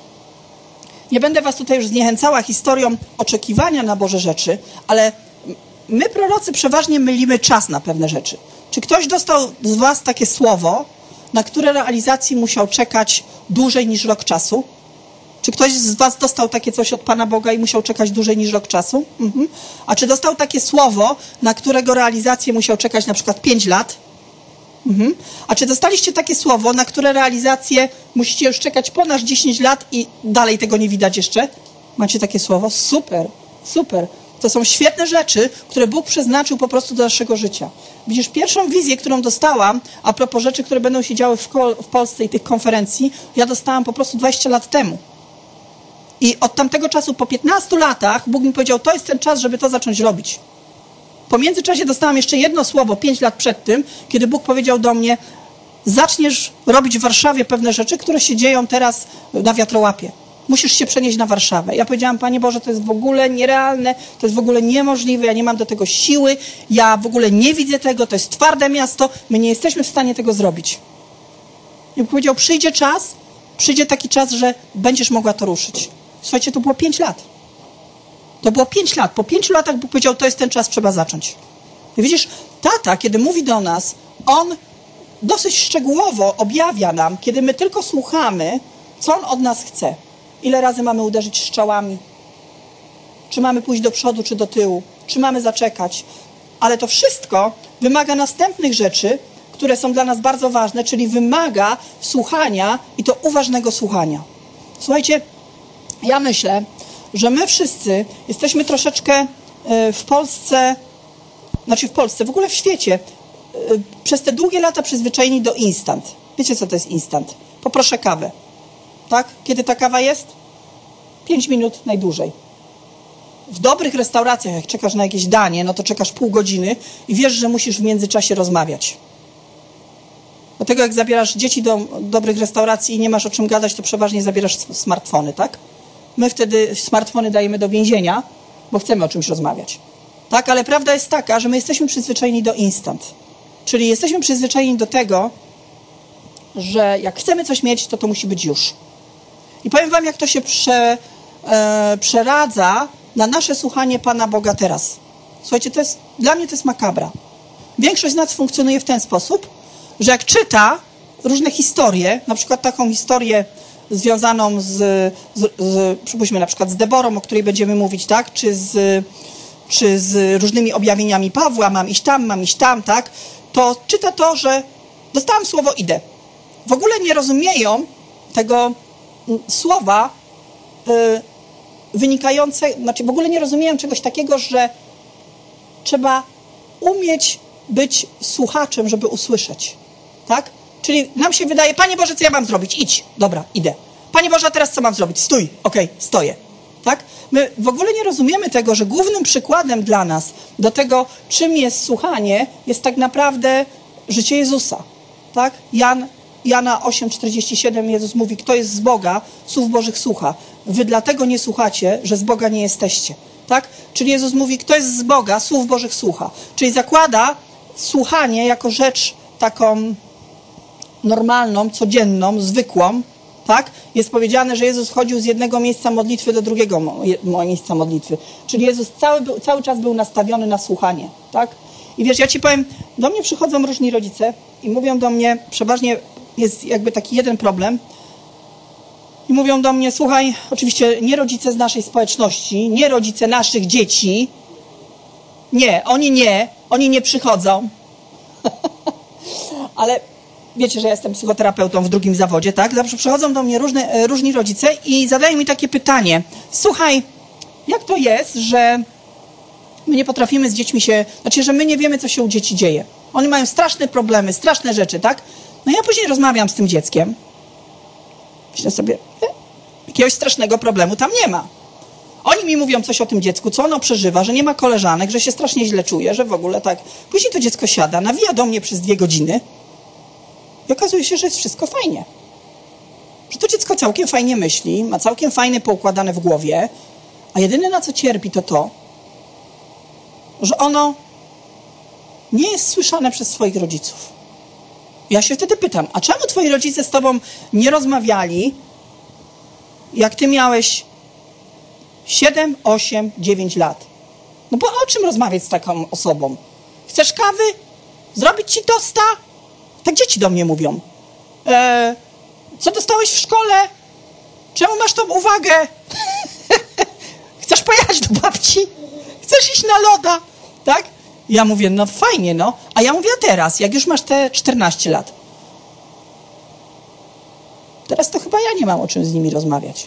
nie będę was tutaj już zniechęcała historią oczekiwania na Boże rzeczy, ale my prorocy przeważnie mylimy czas na pewne rzeczy. Czy ktoś dostał z was takie słowo, na które realizacji musiał czekać dłużej niż rok czasu? Czy ktoś z was dostał takie coś od Pana Boga i musiał czekać dłużej niż rok czasu? Mhm. A czy dostał takie słowo, na którego realizację musiał czekać na przykład pięć lat? Mhm. A czy dostaliście takie słowo, na które realizację musicie już czekać ponad dziesięć lat i dalej tego nie widać jeszcze? Macie takie słowo? Super, super. To są świetne rzeczy, które Bóg przeznaczył po prostu do naszego życia. Widzisz, pierwszą wizję, którą dostałam, a propos rzeczy, które będą się działy w, w Polsce i tych konferencji, ja dostałam po prostu dwadzieścia lat temu. I od tamtego czasu, po piętnastu latach, Bóg mi powiedział, to jest ten czas, żeby to zacząć robić. Po międzyczasie dostałam jeszcze jedno słowo, pięć lat przed tym, kiedy Bóg powiedział do mnie, zaczniesz robić w Warszawie pewne rzeczy, które się dzieją teraz na wiatrołapie. Musisz się przenieść na Warszawę. Ja powiedziałam, Panie Boże, to jest w ogóle nierealne, to jest w ogóle niemożliwe, ja nie mam do tego siły, ja w ogóle nie widzę tego, to jest twarde miasto, my nie jesteśmy w stanie tego zrobić. I Bóg powiedział, przyjdzie czas, przyjdzie taki czas, że będziesz mogła to ruszyć. Słuchajcie, to było pięć lat. To było pięć lat. Po pięciu latach Bóg powiedział, to jest ten czas, trzeba zacząć. I widzisz, tata, kiedy mówi do nas, on dosyć szczegółowo objawia nam, kiedy my tylko słuchamy, co on od nas chce. Ile razy mamy uderzyć strzałami? Czy mamy pójść do przodu, czy do tyłu? Czy mamy zaczekać? Ale to wszystko wymaga następnych rzeczy, które są dla nas bardzo ważne, czyli wymaga słuchania i to uważnego słuchania. Słuchajcie, ja myślę, że my wszyscy jesteśmy troszeczkę w Polsce, znaczy w Polsce, w ogóle w świecie, przez te długie lata przyzwyczajeni do instant. Wiecie, co to jest instant? Poproszę kawę. Tak? Kiedy ta kawa jest? Pięć minut najdłużej. W dobrych restauracjach, jak czekasz na jakieś danie, no to czekasz pół godziny i wiesz, że musisz w międzyczasie rozmawiać. Dlatego jak zabierasz dzieci do dobrych restauracji i nie masz o czym gadać, to przeważnie zabierasz smartfony, tak? My wtedy smartfony dajemy do więzienia, bo chcemy o czymś rozmawiać. Tak, ale prawda jest taka, że my jesteśmy przyzwyczajeni do instant. Czyli jesteśmy przyzwyczajeni do tego, że jak chcemy coś mieć, to to musi być już. I powiem wam, jak to się prze, e, przeradza na nasze słuchanie Pana Boga teraz. Słuchajcie, to jest, dla mnie to jest makabra. Większość z nas funkcjonuje w ten sposób, że jak czyta różne historie, na przykład taką historię związaną z, z, z przypuśćmy na przykład z Deborą, o której będziemy mówić, tak, czy z, czy z różnymi objawieniami Pawła, mam iść tam, mam iść tam, tak, to czyta to, że dostałam słowo, idę. W ogóle nie rozumieją tego słowa y, wynikające, znaczy w ogóle nie rozumieją czegoś takiego, że trzeba umieć być słuchaczem, żeby usłyszeć, tak? Czyli nam się wydaje, Panie Boże, co ja mam zrobić? Idź. Dobra, idę. Panie Boże, a teraz co mam zrobić? Stój. Okej, okay, stoję. Tak? My w ogóle nie rozumiemy tego, że głównym przykładem dla nas do tego, czym jest słuchanie, jest tak naprawdę życie Jezusa. Tak? Jan, Jana osiem czterdzieści siedem Jezus mówi, kto jest z Boga, słów Bożych słucha. Wy dlatego nie słuchacie, że z Boga nie jesteście. Tak? Czyli Jezus mówi, kto jest z Boga, słów Bożych słucha. Czyli zakłada słuchanie jako rzecz taką normalną, codzienną, zwykłą. Tak? Jest powiedziane, że Jezus chodził z jednego miejsca modlitwy do drugiego miejsca modlitwy. Czyli Jezus cały, był, cały czas był nastawiony na słuchanie. Tak? I wiesz, ja ci powiem, do mnie przychodzą różni rodzice i mówią do mnie, przeważnie jest jakby taki jeden problem, i mówią do mnie, słuchaj, oczywiście nie rodzice z naszej społeczności, nie rodzice naszych dzieci, nie, oni nie, oni nie przychodzą, ale wiecie, że ja jestem psychoterapeutą w drugim zawodzie, tak? Zawsze przychodzą do mnie różne, różni rodzice i zadają mi takie pytanie, słuchaj, jak to jest, że my nie potrafimy z dziećmi się, znaczy, że my nie wiemy, co się u dzieci dzieje. Oni mają straszne problemy, straszne rzeczy, tak? No ja później rozmawiam z tym dzieckiem. Myślę sobie, e, jakiegoś strasznego problemu tam nie ma. Oni mi mówią coś o tym dziecku, co ono przeżywa, że nie ma koleżanek, że się strasznie źle czuje, że w ogóle tak. Później to dziecko siada, nawija do mnie przez dwie godziny i okazuje się, że jest wszystko fajnie. Że to dziecko całkiem fajnie myśli, ma całkiem fajne poukładane w głowie, a jedyne na co cierpi to to, że ono nie jest słyszane przez swoich rodziców. Ja się wtedy pytam, a czemu twoi rodzice z tobą nie rozmawiali, jak ty miałeś siedem, osiem, dziewięć lat? No bo o czym rozmawiać z taką osobą? Chcesz kawy? Zrobić ci tosta? Tak dzieci do mnie mówią. E, co dostałeś w szkole? Czemu masz tą uwagę? Chcesz pojechać do babci? Chcesz iść na loda? Tak? Ja mówię, no fajnie, no. A ja mówię, a teraz, jak już masz te czternaście lat. Teraz to chyba ja nie mam o czym z nimi rozmawiać.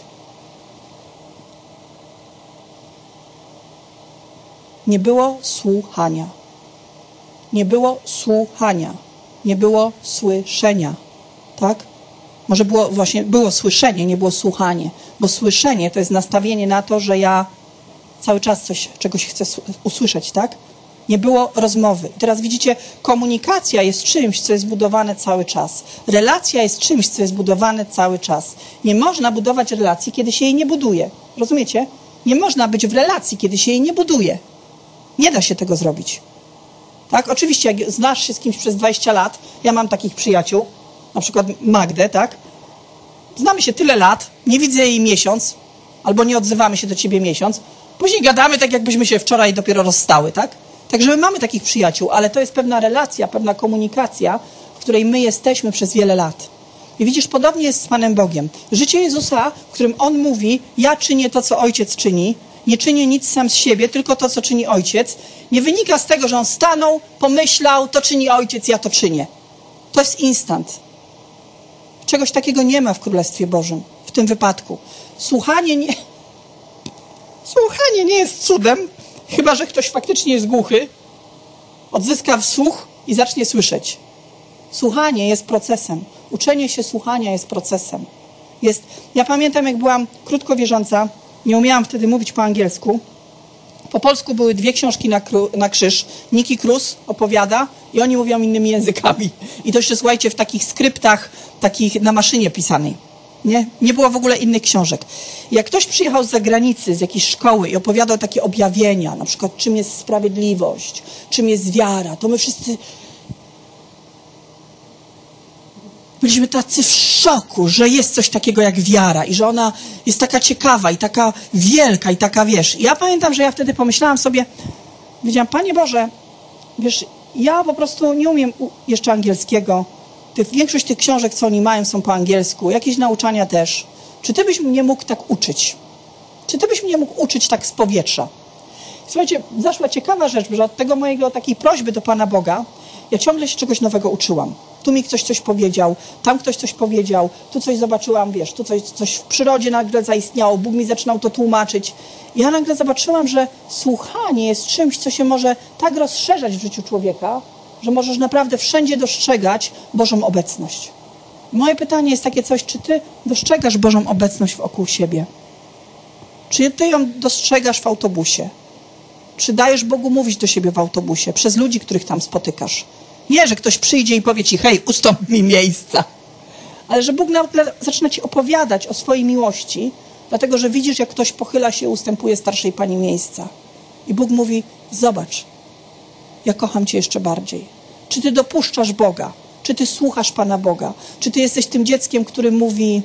Nie było słuchania. Nie było słuchania. Nie było słyszenia. Tak? Może było właśnie, było słyszenie, nie było słuchanie. Bo słyszenie to jest nastawienie na to, że ja cały czas coś, czegoś chcę usłyszeć, tak? Nie było rozmowy. I teraz widzicie, komunikacja jest czymś, co jest budowane cały czas. Relacja jest czymś, co jest budowane cały czas. Nie można budować relacji, kiedy się jej nie buduje. Rozumiecie? Nie można być w relacji, kiedy się jej nie buduje. Nie da się tego zrobić. Tak? Oczywiście, jak znasz się z kimś przez dwadzieścia lat, ja mam takich przyjaciół, na przykład Magdę, tak? Znamy się tyle lat, nie widzę jej miesiąc, albo nie odzywamy się do ciebie miesiąc, później gadamy tak, jakbyśmy się wczoraj dopiero rozstały, tak? Także my mamy takich przyjaciół, ale to jest pewna relacja, pewna komunikacja, w której my jesteśmy przez wiele lat. I widzisz, podobnie jest z Panem Bogiem. Życie Jezusa, w którym On mówi, ja czynię to, co Ojciec czyni, nie czynię nic sam z siebie, tylko to, co czyni Ojciec, nie wynika z tego, że On stanął, pomyślał, to czyni Ojciec, ja to czynię. To jest instant. Czegoś takiego nie ma w Królestwie Bożym, w tym wypadku. Słuchanie nie... Słuchanie nie jest cudem, chyba że ktoś faktycznie jest głuchy, odzyska słuch i zacznie słyszeć. Słuchanie jest procesem. Uczenie się słuchania jest procesem. Jest... Ja pamiętam, jak byłam krótko wierząca, nie umiałam wtedy mówić po angielsku. Po polsku były dwie książki na, kru... na krzyż. Nicky Cruz opowiada i oni mówią innymi językami. I to jeszcze, słuchajcie, w takich skryptach, takich na maszynie pisanej. Nie? Nie było w ogóle innych książek. Jak ktoś przyjechał z zagranicy, z jakiejś szkoły i opowiadał takie objawienia, na przykład czym jest sprawiedliwość, czym jest wiara, to my wszyscy byliśmy tacy w szoku, że jest coś takiego jak wiara i że ona jest taka ciekawa i taka wielka i taka, wiesz. I ja pamiętam, że ja wtedy pomyślałam sobie, powiedziałam, Panie Boże, wiesz, ja po prostu nie umiem jeszcze angielskiego. Ty, większość tych książek, co oni mają, są po angielsku. Jakieś nauczania też. Czy Ty byś mnie mógł tak uczyć? Czy Ty byś mnie mógł uczyć tak z powietrza? Słuchajcie, zaszła ciekawa rzecz, że od tego mojego takiej prośby do Pana Boga ja ciągle się czegoś nowego uczyłam. Tu mi ktoś coś powiedział, tam ktoś coś powiedział, tu coś zobaczyłam, wiesz, tu coś, coś w przyrodzie nagle zaistniało, Bóg mi zaczynał to tłumaczyć. I ja nagle zobaczyłam, że słuchanie jest czymś, co się może tak rozszerzać w życiu człowieka, że możesz naprawdę wszędzie dostrzegać Bożą obecność. Moje pytanie jest takie coś, czy Ty dostrzegasz Bożą obecność wokół siebie? Czy ty ją dostrzegasz w autobusie? Czy dajesz Bogu mówić do siebie w autobusie, przez ludzi, których tam spotykasz? Nie, że ktoś przyjdzie i powie ci, hej, ustąp mi miejsca. Ale że Bóg nagle zaczyna ci opowiadać o swojej miłości, dlatego że widzisz, jak ktoś pochyla się i ustępuje starszej pani miejsca. I Bóg mówi, zobacz, ja kocham cię jeszcze bardziej. Czy ty dopuszczasz Boga? Czy ty słuchasz Pana Boga? Czy ty jesteś tym dzieckiem, który mówi,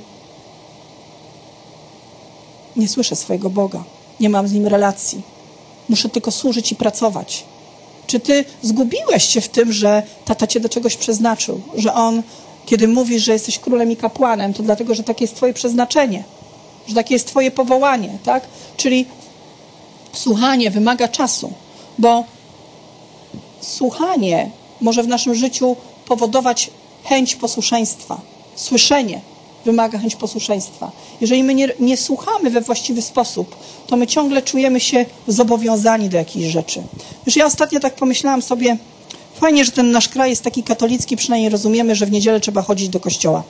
nie słyszę swojego Boga, nie mam z Nim relacji, muszę tylko służyć i pracować. Czy ty zgubiłeś się w tym, że tata cię do czegoś przeznaczył? Że On, kiedy mówisz, że jesteś królem i kapłanem, to dlatego, że takie jest twoje przeznaczenie, że takie jest twoje powołanie, tak? Czyli słuchanie wymaga czasu, bo słuchanie może w naszym życiu powodować chęć posłuszeństwa. Słyszenie wymaga chęć posłuszeństwa. Jeżeli my nie, nie słuchamy we właściwy sposób, to my ciągle czujemy się zobowiązani do jakichś rzeczy. Wiesz, ja ostatnio tak pomyślałam sobie, fajnie, że ten nasz kraj jest taki katolicki, przynajmniej rozumiemy, że w niedzielę trzeba chodzić do kościoła.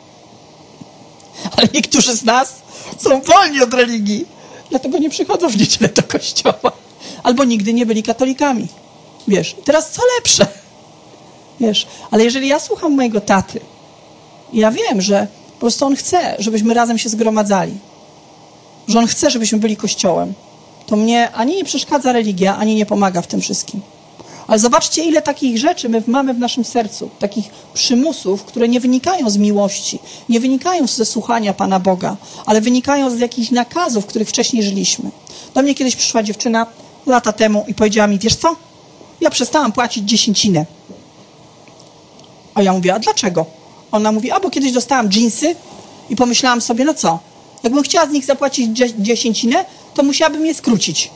Ale niektórzy z nas są wolni od religii, dlatego nie przychodzą w niedzielę do kościoła. Albo nigdy nie byli katolikami. Wiesz, teraz co lepsze? Wiesz, ale jeżeli ja słucham mojego taty, ja wiem, że po prostu on chce, żebyśmy razem się zgromadzali, że on chce, żebyśmy byli kościołem, to mnie ani nie przeszkadza religia, ani nie pomaga w tym wszystkim. Ale zobaczcie, ile takich rzeczy my mamy w naszym sercu, takich przymusów, które nie wynikają z miłości, nie wynikają ze słuchania Pana Boga, ale wynikają z jakichś nakazów, w których wcześniej żyliśmy. Do mnie kiedyś przyszła dziewczyna lata temu i powiedziała mi, wiesz co, ja przestałam płacić dziesięcinę. A ja mówię, a dlaczego? Ona mówi, a bo kiedyś dostałam dżinsy i pomyślałam sobie, no co, jakbym chciała z nich zapłacić dziesięcinę, to musiałabym je skrócić.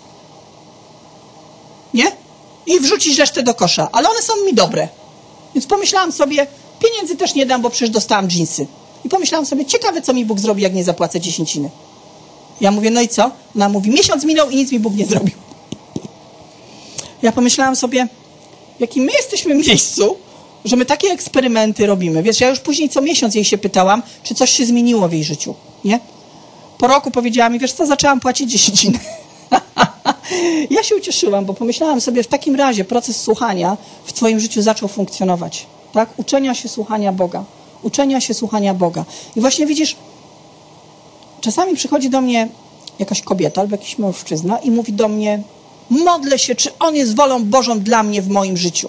Nie? I wrzucić resztę do kosza. Ale one są mi dobre. Więc pomyślałam sobie, pieniędzy też nie dam, bo przecież dostałam dżinsy. I pomyślałam sobie, ciekawe, co mi Bóg zrobi, jak nie zapłacę dziesięciny. Ja mówię, no i co? Ona mówi, miesiąc minął i nic mi Bóg nie zrobił. Ja pomyślałam sobie, w jakim my jesteśmy miejscu, że my takie eksperymenty robimy. Wiesz, ja już później co miesiąc jej się pytałam, czy coś się zmieniło w jej życiu, nie? Po roku powiedziała mi, wiesz co, zaczęłam płacić dziesięciny. Ja się ucieszyłam, bo pomyślałam sobie, w takim razie proces słuchania w twoim życiu zaczął funkcjonować, tak? Uczenia się słuchania Boga. Uczenia się słuchania Boga. I właśnie widzisz, czasami przychodzi do mnie jakaś kobieta albo jakiś mężczyzna i mówi do mnie, modlę się, czy On jest wolą Bożą dla mnie w moim życiu.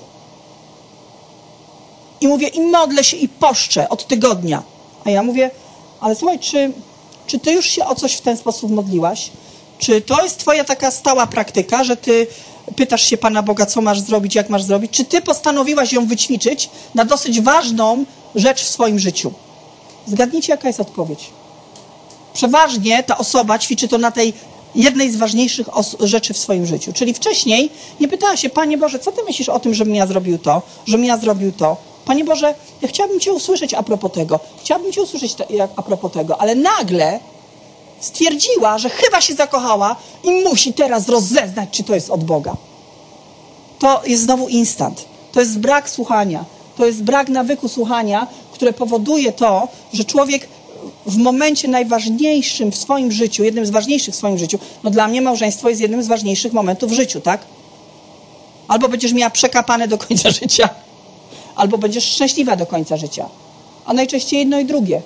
I mówię, i modlę się i poszczę od tygodnia. A ja mówię, ale słuchaj, czy, czy ty już się o coś w ten sposób modliłaś? Czy to jest twoja taka stała praktyka, że ty pytasz się Pana Boga, co masz zrobić, jak masz zrobić? Czy ty postanowiłaś ją wyćwiczyć na dosyć ważną rzecz w swoim życiu? Zgadnijcie, jaka jest odpowiedź. Przeważnie ta osoba ćwiczy to na tej jednej z ważniejszych rzeczy w swoim życiu. Czyli wcześniej nie pytała się, Panie Boże, co ty myślisz o tym, żebym ja zrobił to, żebym ja zrobił to? Panie Boże, ja chciałabym Cię usłyszeć a propos tego. Chciałabym Cię usłyszeć te, jak, a propos tego. Ale nagle stwierdziła, że chyba się zakochała i musi teraz rozeznać, czy to jest od Boga. To jest znowu instant. To jest brak słuchania. To jest brak nawyku słuchania, które powoduje to, że człowiek w momencie najważniejszym w swoim życiu, jednym z ważniejszych w swoim życiu, no dla mnie małżeństwo jest jednym z ważniejszych momentów w życiu, tak? Albo będziesz miała przekapane do końca życia, albo będziesz szczęśliwa do końca życia. A najczęściej jedno i drugie.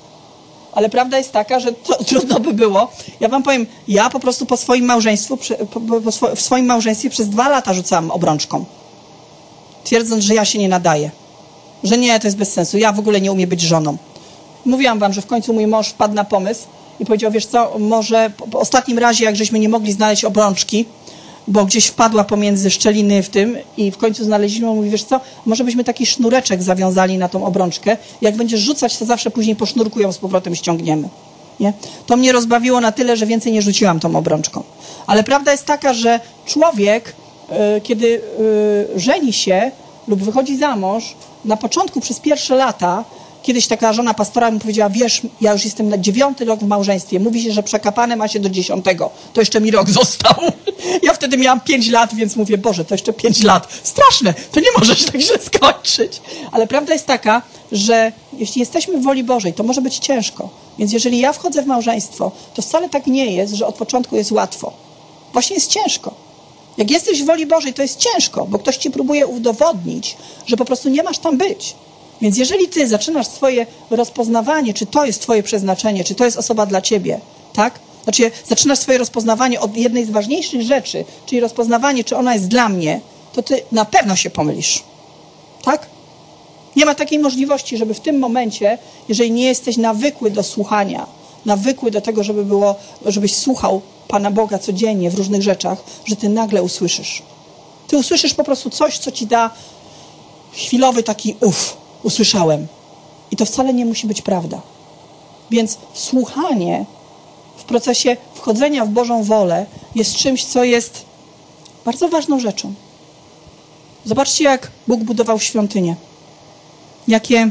Ale prawda jest taka, że to, trudno by było. Ja wam powiem, ja po prostu po swoim małżeństwu, po, po, po, w swoim małżeństwie przez dwa lata rzucałam obrączką. Twierdząc, że ja się nie nadaję. Że nie, to jest bez sensu. Ja w ogóle nie umiem być żoną. Mówiłam wam, że w końcu mój mąż wpadł na pomysł i powiedział, wiesz co, może po, po ostatnim razie, jak żeśmy nie mogli znaleźć obrączki, bo gdzieś wpadła pomiędzy szczeliny w tym i w końcu znaleźliśmy, on mówi, wiesz co, może byśmy taki sznureczek zawiązali na tą obrączkę, jak będziesz rzucać, to zawsze później po sznurku ją z powrotem ściągniemy. Nie? To mnie rozbawiło na tyle, że więcej nie rzuciłam tą obrączką. Ale prawda jest taka, że człowiek, yy, kiedy yy, żeni się lub wychodzi za mąż, na początku przez pierwsze lata, kiedyś taka żona pastora mi powiedziała, wiesz, ja już jestem na dziewiąty rok w małżeństwie. Mówi się, że przekapane ma się do dziesiątego. To jeszcze mi rok został. Ja wtedy miałam pięć lat, więc mówię, Boże, to jeszcze pięć lat. Straszne, to nie może się tak źle skończyć. Ale prawda jest taka, że jeśli jesteśmy w woli Bożej, to może być ciężko. Więc jeżeli ja wchodzę w małżeństwo, to wcale tak nie jest, że od początku jest łatwo. Właśnie jest ciężko. Jak jesteś w woli Bożej, to jest ciężko, bo ktoś ci próbuje udowodnić, że po prostu nie masz tam być. Więc jeżeli ty zaczynasz swoje rozpoznawanie, czy to jest twoje przeznaczenie, czy to jest osoba dla ciebie, tak? Znaczy zaczynasz swoje rozpoznawanie od jednej z ważniejszych rzeczy, czyli rozpoznawanie, czy ona jest dla mnie, to ty na pewno się pomylisz. Tak? Nie ma takiej możliwości, żeby w tym momencie, jeżeli nie jesteś nawykły do słuchania, nawykły do tego, żeby było, żebyś słuchał Pana Boga codziennie w różnych rzeczach, że ty nagle usłyszysz. Ty usłyszysz po prostu coś, co ci da chwilowy taki uff, usłyszałem. I to wcale nie musi być prawda. Więc słuchanie w procesie wchodzenia w Bożą wolę jest czymś, co jest bardzo ważną rzeczą. Zobaczcie, jak Bóg budował świątynię. Jakie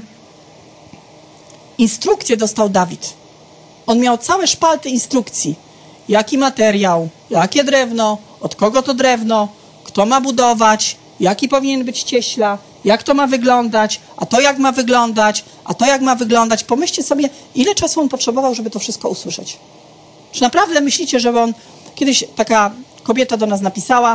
instrukcje dostał Dawid. On miał całe szpalty instrukcji. Jaki materiał, jakie drewno, od kogo to drewno, kto ma budować, jaki powinien być cieśla, jak to ma wyglądać, a to jak ma wyglądać, a to jak ma wyglądać. Pomyślcie sobie, ile czasu on potrzebował, żeby to wszystko usłyszeć. Czy naprawdę myślicie, że on... Kiedyś taka kobieta do nas napisała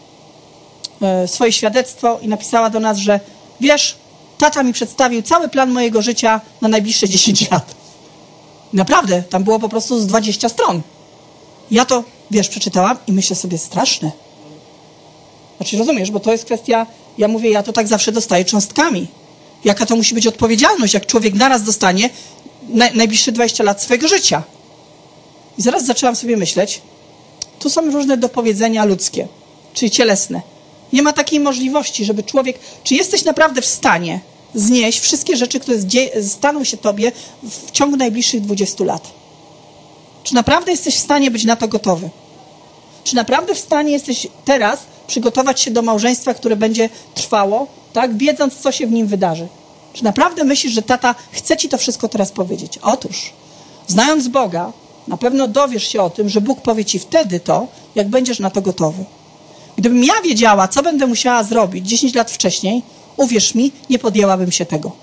e, swoje świadectwo i napisała do nas, że wiesz, tata mi przedstawił cały plan mojego życia na najbliższe dziesięć lat. Naprawdę, tam było po prostu z dwadzieścia stron. Ja to, wiesz, przeczytałam i myślę sobie, straszne. Znaczy, rozumiesz, bo to jest kwestia, ja mówię, ja to tak zawsze dostaję cząstkami. Jaka to musi być odpowiedzialność, jak człowiek naraz dostanie na, najbliższe dwadzieścia lat swojego życia. I zaraz zaczęłam sobie myśleć, tu są różne dopowiedzenia ludzkie, czyli cielesne. Nie ma takiej możliwości, żeby człowiek... Czy jesteś naprawdę w stanie znieść wszystkie rzeczy, które staną się tobie w ciągu najbliższych dwudziestu lat? Czy naprawdę jesteś w stanie być na to gotowy? Czy naprawdę w stanie jesteś teraz przygotować się do małżeństwa, które będzie trwało, tak, wiedząc, co się w nim wydarzy? Czy naprawdę myślisz, że tata chce ci to wszystko teraz powiedzieć? Otóż, znając Boga, na pewno dowiesz się o tym, że Bóg powie ci wtedy to, jak będziesz na to gotowy. Gdybym ja wiedziała, co będę musiała zrobić dziesięć lat wcześniej, uwierz mi, nie podjęłabym się tego.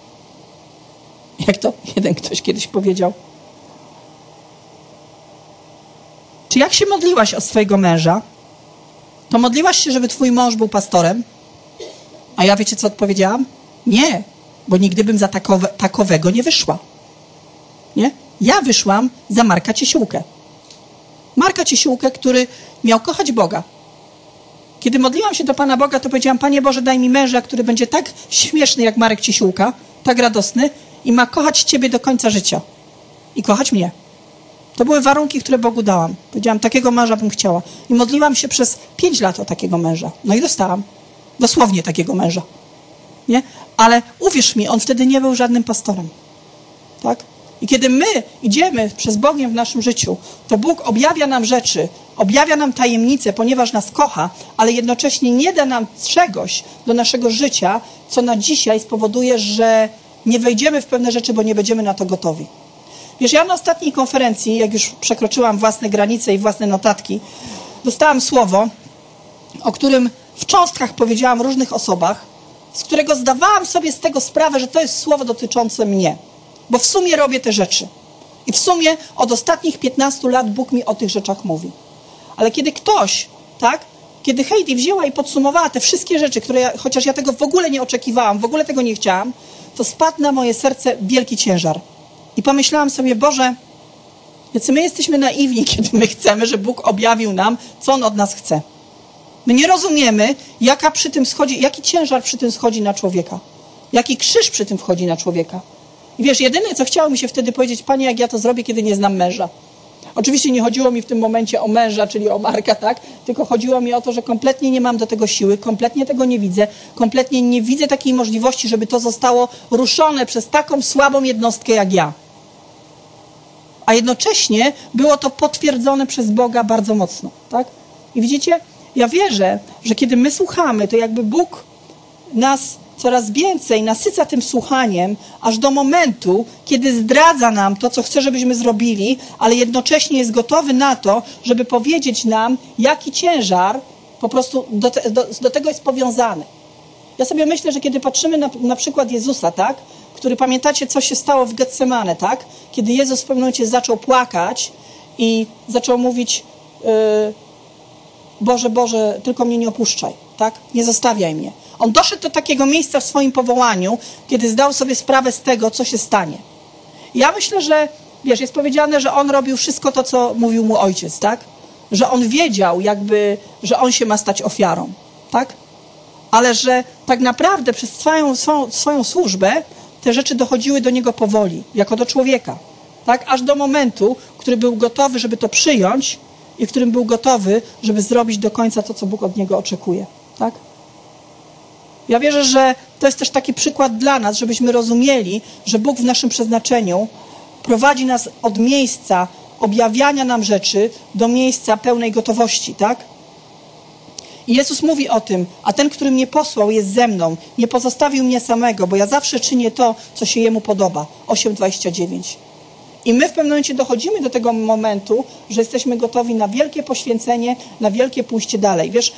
Jak to jeden ktoś kiedyś powiedział. Czy jak się modliłaś o swojego męża, to modliłaś się, żeby twój mąż był pastorem? A ja wiecie, co odpowiedziałam? Nie, bo nigdy bym za takowe, takowego nie wyszła. Nie? Ja wyszłam za Marka Ciesiółkę. Marka Ciesiółkę, który miał kochać Boga. Kiedy modliłam się do Pana Boga, to powiedziałam, Panie Boże, daj mi męża, który będzie tak śmieszny jak Marek Ciesiółka, tak radosny i ma kochać Ciebie do końca życia. I kochać mnie. To były warunki, które Bogu dałam. Powiedziałam, takiego męża bym chciała. I modliłam się przez pięć lat o takiego męża. No i dostałam. Dosłownie takiego męża. Nie? Ale uwierz mi, on wtedy nie był żadnym pastorem. Tak? I kiedy my idziemy przez Bogiem w naszym życiu, to Bóg objawia nam rzeczy, objawia nam tajemnice, ponieważ nas kocha, ale jednocześnie nie da nam czegoś do naszego życia, co na dzisiaj spowoduje, że nie wejdziemy w pewne rzeczy, bo nie będziemy na to gotowi. Wiesz, ja na ostatniej konferencji, jak już przekroczyłam własne granice i własne notatki, dostałam słowo, o którym w cząstkach powiedziałam różnych osobach, z którego zdawałam sobie z tego sprawę, że to jest słowo dotyczące mnie. Bo w sumie robię te rzeczy. I w sumie od ostatnich piętnastu lat Bóg mi o tych rzeczach mówi. Ale kiedy ktoś, tak, kiedy Heidi wzięła i podsumowała te wszystkie rzeczy, które ja, chociaż ja tego w ogóle nie oczekiwałam, w ogóle tego nie chciałam, to spadł na moje serce wielki ciężar. I pomyślałam sobie, Boże, jacy my jesteśmy naiwni, kiedy my chcemy, żeby Bóg objawił nam, co On od nas chce. My nie rozumiemy, jaka przy tym schodzi, jaki ciężar przy tym schodzi na człowieka. Jaki krzyż przy tym wchodzi na człowieka. I wiesz, jedyne, co chciało mi się wtedy powiedzieć, Panie, jak ja to zrobię, kiedy nie znam męża. Oczywiście nie chodziło mi w tym momencie o męża, czyli o Marka, tak? Tylko chodziło mi o to, że kompletnie nie mam do tego siły, kompletnie tego nie widzę, kompletnie nie widzę takiej możliwości, żeby to zostało ruszone przez taką słabą jednostkę jak ja. A jednocześnie było to potwierdzone przez Boga bardzo mocno, tak? I widzicie, ja wierzę, że kiedy my słuchamy, to jakby Bóg nas coraz więcej nasyca tym słuchaniem, aż do momentu, kiedy zdradza nam to, co chce, żebyśmy zrobili, ale jednocześnie jest gotowy na to, żeby powiedzieć nam, jaki ciężar po prostu do, te, do, do tego jest powiązany. Ja sobie myślę, że kiedy patrzymy na, na przykład Jezusa, tak, który, pamiętacie, co się stało w Getsemane, tak? Kiedy Jezus w pewnym momencie zaczął płakać i zaczął mówić, yy, Boże, Boże, tylko mnie nie opuszczaj, tak? Nie zostawiaj mnie. On doszedł do takiego miejsca w swoim powołaniu, kiedy zdał sobie sprawę z tego, co się stanie. Ja myślę, że, wiesz, jest powiedziane, że on robił wszystko to, co mówił mu ojciec, tak? Że on wiedział jakby, że on się ma stać ofiarą, tak? Ale że tak naprawdę przez swoją, swoją, swoją służbę te rzeczy dochodziły do niego powoli, jako do człowieka, tak? Aż do momentu, który był gotowy, żeby to przyjąć i w którym był gotowy, żeby zrobić do końca to, co Bóg od niego oczekuje, tak? Ja wierzę, że to jest też taki przykład dla nas, żebyśmy rozumieli, że Bóg w naszym przeznaczeniu prowadzi nas od miejsca objawiania nam rzeczy do miejsca pełnej gotowości, tak? I Jezus mówi o tym, a ten, który mnie posłał, jest ze mną, nie pozostawił mnie samego, bo ja zawsze czynię to, co się Jemu podoba. osiem dwadzieścia dziewięć. I my w pewnym momencie dochodzimy do tego momentu, że jesteśmy gotowi na wielkie poświęcenie, na wielkie pójście dalej. Wiesz,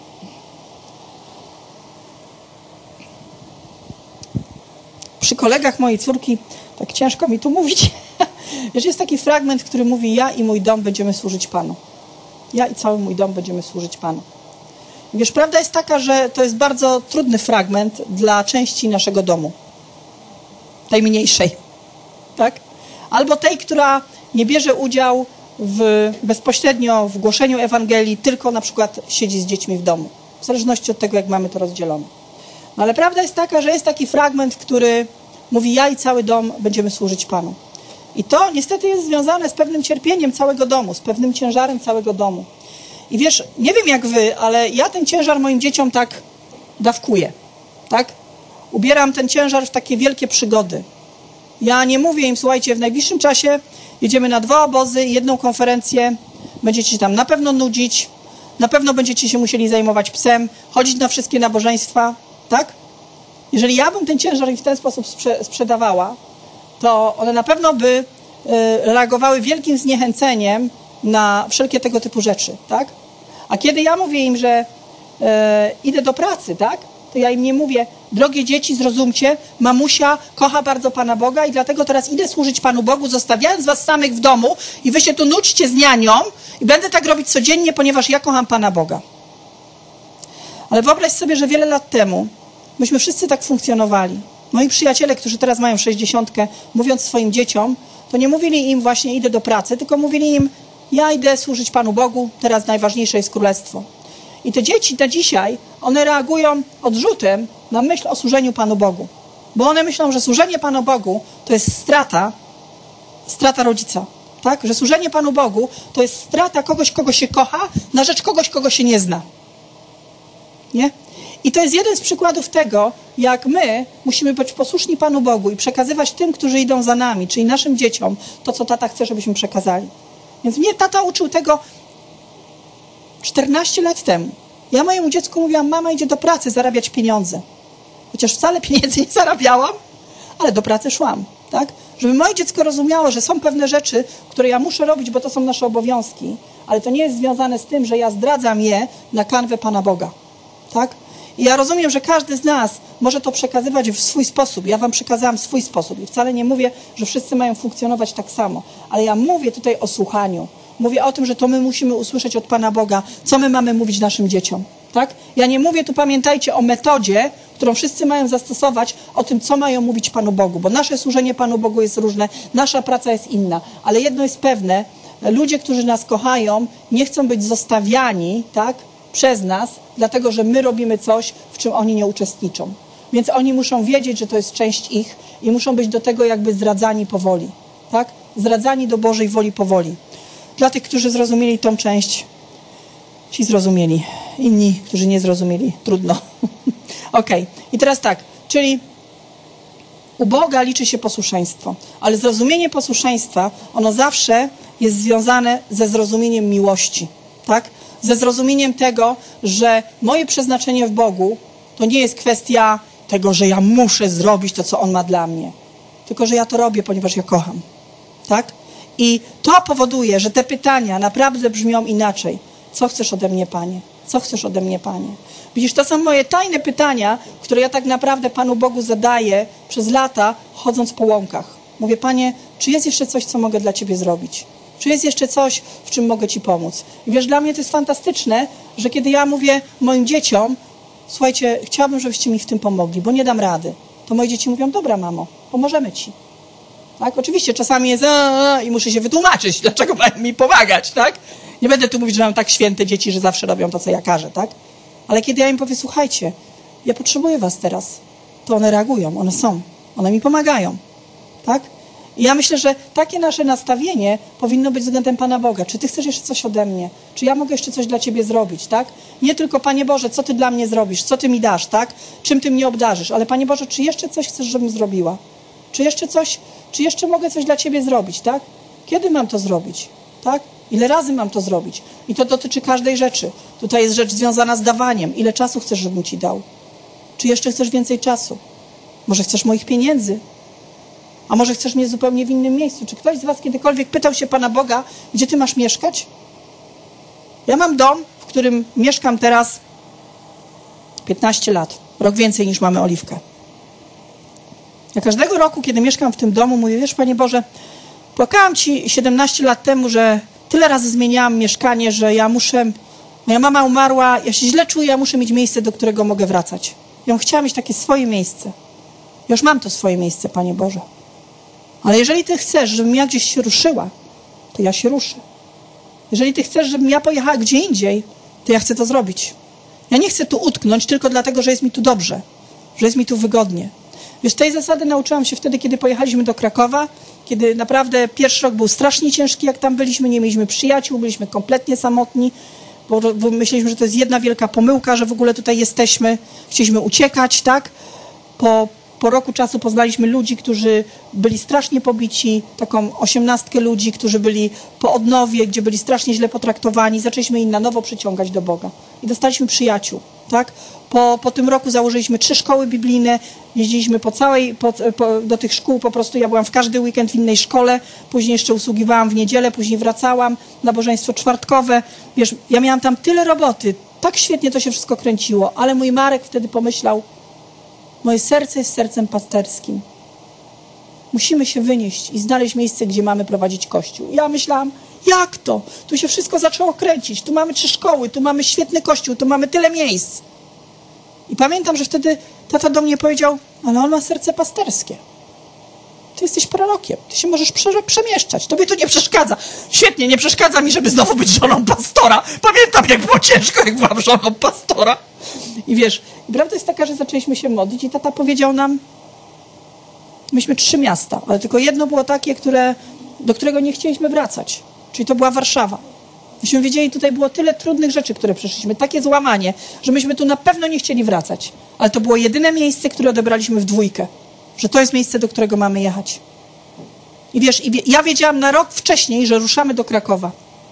przy kolegach mojej córki, tak ciężko mi tu mówić, wiesz, jest taki fragment, który mówi, ja i mój dom będziemy służyć Panu. Ja i cały mój dom będziemy służyć Panu. Wiesz, prawda jest taka, że to jest bardzo trudny fragment dla części naszego domu. Tej mniejszej, tak? Albo tej, która nie bierze udziału w, bezpośrednio w głoszeniu Ewangelii, tylko na przykład siedzi z dziećmi w domu. W zależności od tego, jak mamy to rozdzielone. No ale prawda jest taka, że jest taki fragment, który mówi, ja i cały dom będziemy służyć Panu. I to niestety jest związane z pewnym cierpieniem całego domu, z pewnym ciężarem całego domu. I wiesz, nie wiem jak wy, ale ja ten ciężar moim dzieciom tak dawkuję, tak? Ubieram ten ciężar w takie wielkie przygody. Ja nie mówię im, słuchajcie, w najbliższym czasie jedziemy na dwa obozy i jedną konfereję, będziecie się tam na pewno nudzić, na pewno będziecie się musieli zajmować psem, chodzić na wszystkie nabożeństwa, tak? Jeżeli ja bym ten ciężar im w ten sposób sprze- sprzedawała, to one na pewno by y, reagowały wielkim zniechęceniem na wszelkie tego typu rzeczy, tak? A kiedy ja mówię im, że y, idę do pracy, tak? To ja im nie mówię, drogie dzieci, zrozumcie, mamusia kocha bardzo Pana Boga i dlatego teraz idę służyć Panu Bogu, zostawiając was samych w domu i wy się tu nudźcie z nianią i będę tak robić codziennie, ponieważ ja kocham Pana Boga. Ale wyobraź sobie, że wiele lat temu myśmy wszyscy tak funkcjonowali. Moi przyjaciele, którzy teraz mają sześćdziesiątkę, mówiąc swoim dzieciom, to nie mówili im właśnie idę do pracy, tylko mówili im ja idę służyć Panu Bogu, teraz najważniejsze jest królestwo. I te dzieci na dzisiaj, one reagują odrzutem na myśl o służeniu Panu Bogu. Bo one myślą, że służenie Panu Bogu to jest strata, strata rodzica. Tak? Że służenie Panu Bogu to jest strata kogoś, kogo się kocha, na rzecz kogoś, kogo się nie zna. Nie? I to jest jeden z przykładów tego, jak my musimy być posłuszni Panu Bogu i przekazywać tym, którzy idą za nami, czyli naszym dzieciom, to, co tata chce, żebyśmy przekazali. Więc mnie tata uczył tego czternaście lat temu. Ja mojemu dziecku mówiłam, mama idzie do pracy zarabiać pieniądze. Chociaż wcale pieniędzy nie zarabiałam, ale do pracy szłam, tak? Żeby moje dziecko rozumiało, że są pewne rzeczy, które ja muszę robić, bo to są nasze obowiązki, ale to nie jest związane z tym, że ja zdradzam je na kanwę Pana Boga, tak? I ja rozumiem, że każdy z nas może to przekazywać w swój sposób. Ja wam przekazałam w swój sposób i wcale nie mówię, że wszyscy mają funkcjonować tak samo, ale ja mówię tutaj o słuchaniu. Mówię o tym, że to my musimy usłyszeć od Pana Boga, co my mamy mówić naszym dzieciom, tak? Ja nie mówię tu, pamiętajcie, o metodzie, którą wszyscy mają zastosować, o tym, co mają mówić Panu Bogu, bo nasze służenie Panu Bogu jest różne, nasza praca jest inna, ale jedno jest pewne, ludzie, którzy nas kochają, nie chcą być zostawiani, tak, przez nas, dlatego, że my robimy coś, w czym oni nie uczestniczą. Więc oni muszą wiedzieć, że to jest część ich i muszą być do tego jakby zdradzani powoli, tak? Zdradzani do Bożej woli powoli. Dla tych, którzy zrozumieli tą część, ci zrozumieli. Inni, którzy nie zrozumieli, trudno. Okej. Okay. I teraz tak, czyli u Boga liczy się posłuszeństwo, ale zrozumienie posłuszeństwa, ono zawsze jest związane ze zrozumieniem miłości, tak? Ze zrozumieniem tego, że moje przeznaczenie w Bogu to nie jest kwestia tego, że ja muszę zrobić to, co On ma dla mnie, tylko że ja to robię, ponieważ ja kocham, tak? I to powoduje, że te pytania naprawdę brzmią inaczej. Co chcesz ode mnie, Panie? Co chcesz ode mnie, Panie? Widzisz, to są moje tajne pytania, które ja tak naprawdę Panu Bogu zadaję przez lata, chodząc po łąkach. Mówię, Panie, czy jest jeszcze coś, co mogę dla Ciebie zrobić? Czy jest jeszcze coś, w czym mogę Ci pomóc? I wiesz, dla mnie to jest fantastyczne, że kiedy ja mówię moim dzieciom, słuchajcie, chciałabym, żebyście mi w tym pomogli, bo nie dam rady. To moje dzieci mówią, dobra, mamo, pomożemy Ci. Tak? Oczywiście czasami jest a, a, i muszę się wytłumaczyć, dlaczego mają mi pomagać, tak? Nie będę tu mówić, że mam tak święte dzieci, że zawsze robią to, co ja każę, tak? Ale kiedy ja im powiem, słuchajcie, ja potrzebuję was teraz, to one reagują, one są, one mi pomagają, tak? I ja myślę, że takie nasze nastawienie powinno być względem Pana Boga. Czy Ty chcesz jeszcze coś ode mnie? Czy ja mogę jeszcze coś dla Ciebie zrobić, tak? Nie tylko, Panie Boże, co Ty dla mnie zrobisz, co Ty mi dasz, tak? Czym Ty mnie obdarzysz? Ale Panie Boże, czy jeszcze coś chcesz, żebym zrobiła? Czy jeszcze coś, czy jeszcze mogę coś dla Ciebie zrobić, tak? Kiedy mam to zrobić, tak? Ile razy mam to zrobić? I to dotyczy każdej rzeczy. Tutaj jest rzecz związana z dawaniem. Ile czasu chcesz, żebym Ci dał? Czy jeszcze chcesz więcej czasu? Może chcesz moich pieniędzy? A może chcesz mnie zupełnie w innym miejscu? Czy ktoś z was kiedykolwiek pytał się Pana Boga, gdzie Ty masz mieszkać? Ja mam dom, w którym mieszkam teraz piętnaście lat. Rok więcej niż mamy Oliwkę. Ja każdego roku, kiedy mieszkam w tym domu, mówię, wiesz, Panie Boże, płakałam Ci siedemnaście lat temu, że tyle razy zmieniałam mieszkanie, że ja muszę, moja mama umarła, ja się źle czuję, ja muszę mieć miejsce, do którego mogę wracać. Ja bym chciała mieć takie swoje miejsce. Ja już mam to swoje miejsce, Panie Boże. Ale jeżeli Ty chcesz, żebym ja gdzieś się ruszyła, to ja się ruszę. Jeżeli Ty chcesz, żebym ja pojechała gdzie indziej, to ja chcę to zrobić. Ja nie chcę tu utknąć tylko dlatego, że jest mi tu dobrze, że jest mi tu wygodnie. Wiesz, tej zasady nauczyłam się wtedy, kiedy pojechaliśmy do Krakowa, kiedy naprawdę pierwszy rok był strasznie ciężki, jak tam byliśmy, nie mieliśmy przyjaciół, byliśmy kompletnie samotni, bo myśleliśmy, że to jest jedna wielka pomyłka, że w ogóle tutaj jesteśmy, chcieliśmy uciekać, tak? Po Po roku czasu poznaliśmy ludzi, którzy byli strasznie pobici, taką osiemnastkę ludzi, którzy byli po odnowie, gdzie byli strasznie źle potraktowani. Zaczęliśmy ich na nowo przyciągać do Boga. I dostaliśmy przyjaciół, tak? Po, po tym roku założyliśmy trzy szkoły biblijne, jeździliśmy po całej, po, po, do tych szkół, po prostu ja byłam w każdy weekend w innej szkole, później jeszcze usługiwałam w niedzielę, później wracałam, nabożeństwo czwartkowe. Wiesz, ja miałam tam tyle roboty, tak świetnie to się wszystko kręciło, ale mój Marek wtedy pomyślał, moje serce jest sercem pasterskim. Musimy się wynieść i znaleźć miejsce, gdzie mamy prowadzić kościół. Ja myślałam, jak to? Tu się wszystko zaczęło kręcić. Tu mamy trzy szkoły, tu mamy świetny kościół, tu mamy tyle miejsc. I pamiętam, że wtedy tata do mnie powiedział, ale on ma serce pasterskie. Ty jesteś prorokiem, ty się możesz prze- przemieszczać. Tobie to nie przeszkadza. Świetnie, nie przeszkadza mi, żeby znowu być żoną pastora. Pamiętam, jak było ciężko, jak byłam żoną pastora. I wiesz, prawda jest taka, że zaczęliśmy się modlić i tata powiedział nam, myśmy trzy miasta, ale tylko jedno było takie, które, do którego nie chcieliśmy wracać. Czyli to była Warszawa. Myśmy wiedzieli, tutaj było tyle trudnych rzeczy, które przeszliśmy, takie złamanie, że myśmy tu na pewno nie chcieli wracać. Ale to było jedyne miejsce, które odebraliśmy w dwójkę. Że to jest miejsce, do którego mamy jechać. I wiesz, i wie, ja wiedziałam na rok wcześniej, że ruszamy do Krakowa.